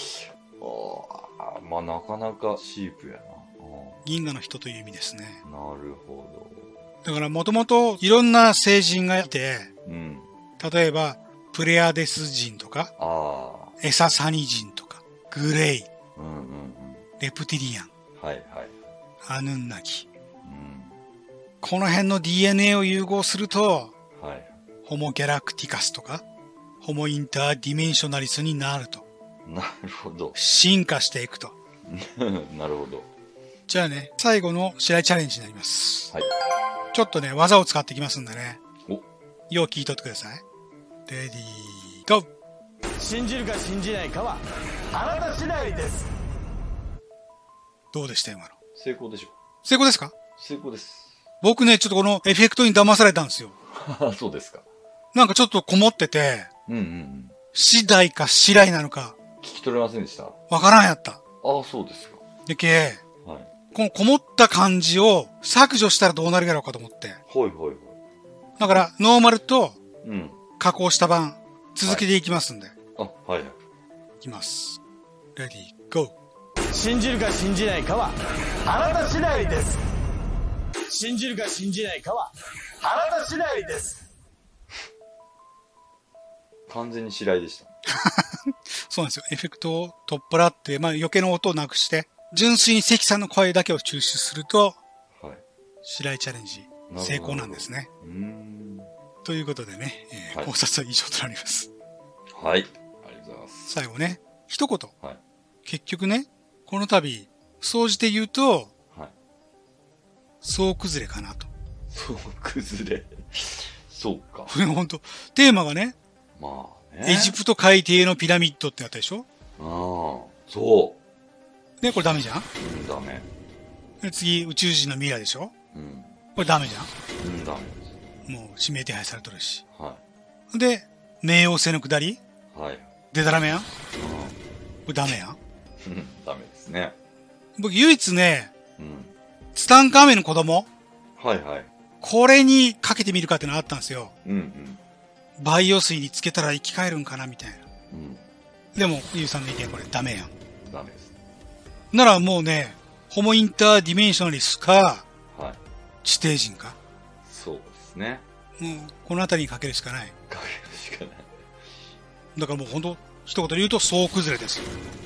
まあなかなかシープやな。 銀河の人という意味ですね。 なるほど。だからもともといろんな星人がいて、 うん。 例えば、プレアデス人とか、エササニ人とか、グレイ、 うんうんうん。 レプティリアン、 はいはい。 アヌンナギ。 うん。 この辺の DNA を融合すると、 はい。 ホモギャラクティカスとか、ホモインターディメンショナリスになると。 なるほど。 進化していくと。 なるほど。 じゃあね、最後の試合チャレンジになります。 はい。 ちょっとね、技を使ってきますんでね。 お。 よう聞いとってください。レディー、ゴー。 信じるか信じないかは、あなた次第です。 どうでした今の？ 成功でしょ。 成功ですか？ 成功です。 僕ね、ちょっとこのエフェクトに騙されたんですよ。 そうですか。 なんかちょっとこもってて、 うんうんうん。 次第か次第なのか。 聞き取れませんでした？ わからんやった。 ああ、そうですか。 でけ、 はい。 このこもった感じを削除したらどうなるやろうかと思って。 ほいほいほい。 だから、ノーマルと、 うん。 加工した版、続けていきますんで。 あ、はいはい。 いきます。レディー、ゴー。 信じるか信じないかは、あなた次第です。信じるか信じないかは、あなた次第です。 完全に白井でした。 そうなんですよ。エフェクトを取っ払って、まあ余計な音をなくして、純粋に関さんの声だけを抽出すると、 はい。 白井チャレンジ、成功なんですね。ということでね、 はい、 考察は以上となります。 はい。ありがとうございます。 最後ね、一言。 はい。 結局ね、この度、総じて言うと、 はい。 総崩れかなと。 総崩れそうか。 本当テーマがね、 まあね。 エジプト海底のピラミッドってあったでしょ？ ああ、そう。 で、これダメじゃん？ ダメ。 で次、宇宙人のミイラでしょ？これダメじゃん？ ダメです。 もう指名手配されとるし。 はい。 で、冥王星の下り？ はい。 でたらめやん？これダメやん？ ダメですね。 僕唯一ね、ツタンカーメンの子供？ はいはい。 これにかけてみるかってのがあったんですよ。 うんうん。 バイオ水につけたら生き返るんかなみたいな。 うん。 でも、ゆうさんの意見これダメやん。 ダメです。 ならもうね、ホモインターディメンショナリスか、 はい。 地底人か。 そうですね。 もう、このあたりにかけるしかない。 かけるしかない。 だからもう本当一言で言うと総崩れですよ。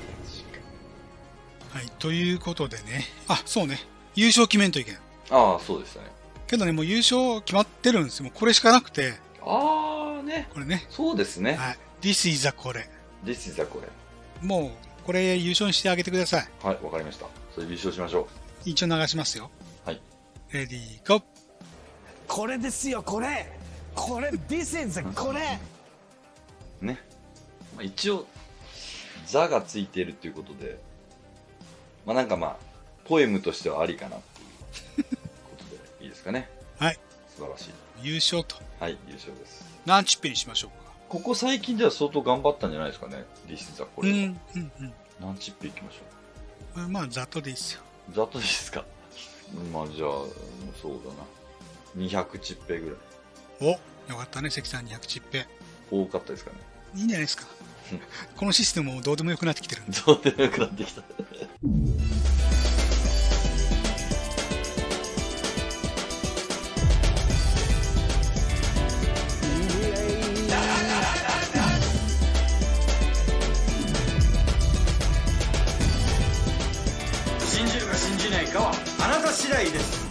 はい、ということでね。あ、そうね。優勝決めんといけん。 ああ、そうでしたね。 けどね、もう優勝決まってるんですよ。もうこれしかなくて。 ああ、ね。 これね。 そうですね。 はい。This is the これ。 This is the これ。 もう、これ優勝にしてあげてください。 はい、わかりました。それ優勝しましょう。一応流しますよ。 はい。 レディー、ゴー。 これですよ、これ。これ、This is the これ。 ね。まあ、一応、ザがついているっていうことで、まあなんかまあ、ポエムとしてはありかなっていうことでいいですかね。 はい。 素晴らしい。 優勝と。 はい、優勝です。 何チッペにしましょうか。 ここ最近では相当頑張ったんじゃないですかね。This is the これは。何チッペいきましょう。まあ、ざっとでいいっすよ。 ざっとでいいですか。まあじゃあ、そうだな。200チッペぐらい。 お、よかったね、関さん200チッペ。 多かったですかね。 いいんじゃないですか。このシステムもどうでもよくなってきてるんで。 どうでもよくなってきた。 信じるか信じないかはあなた次第です。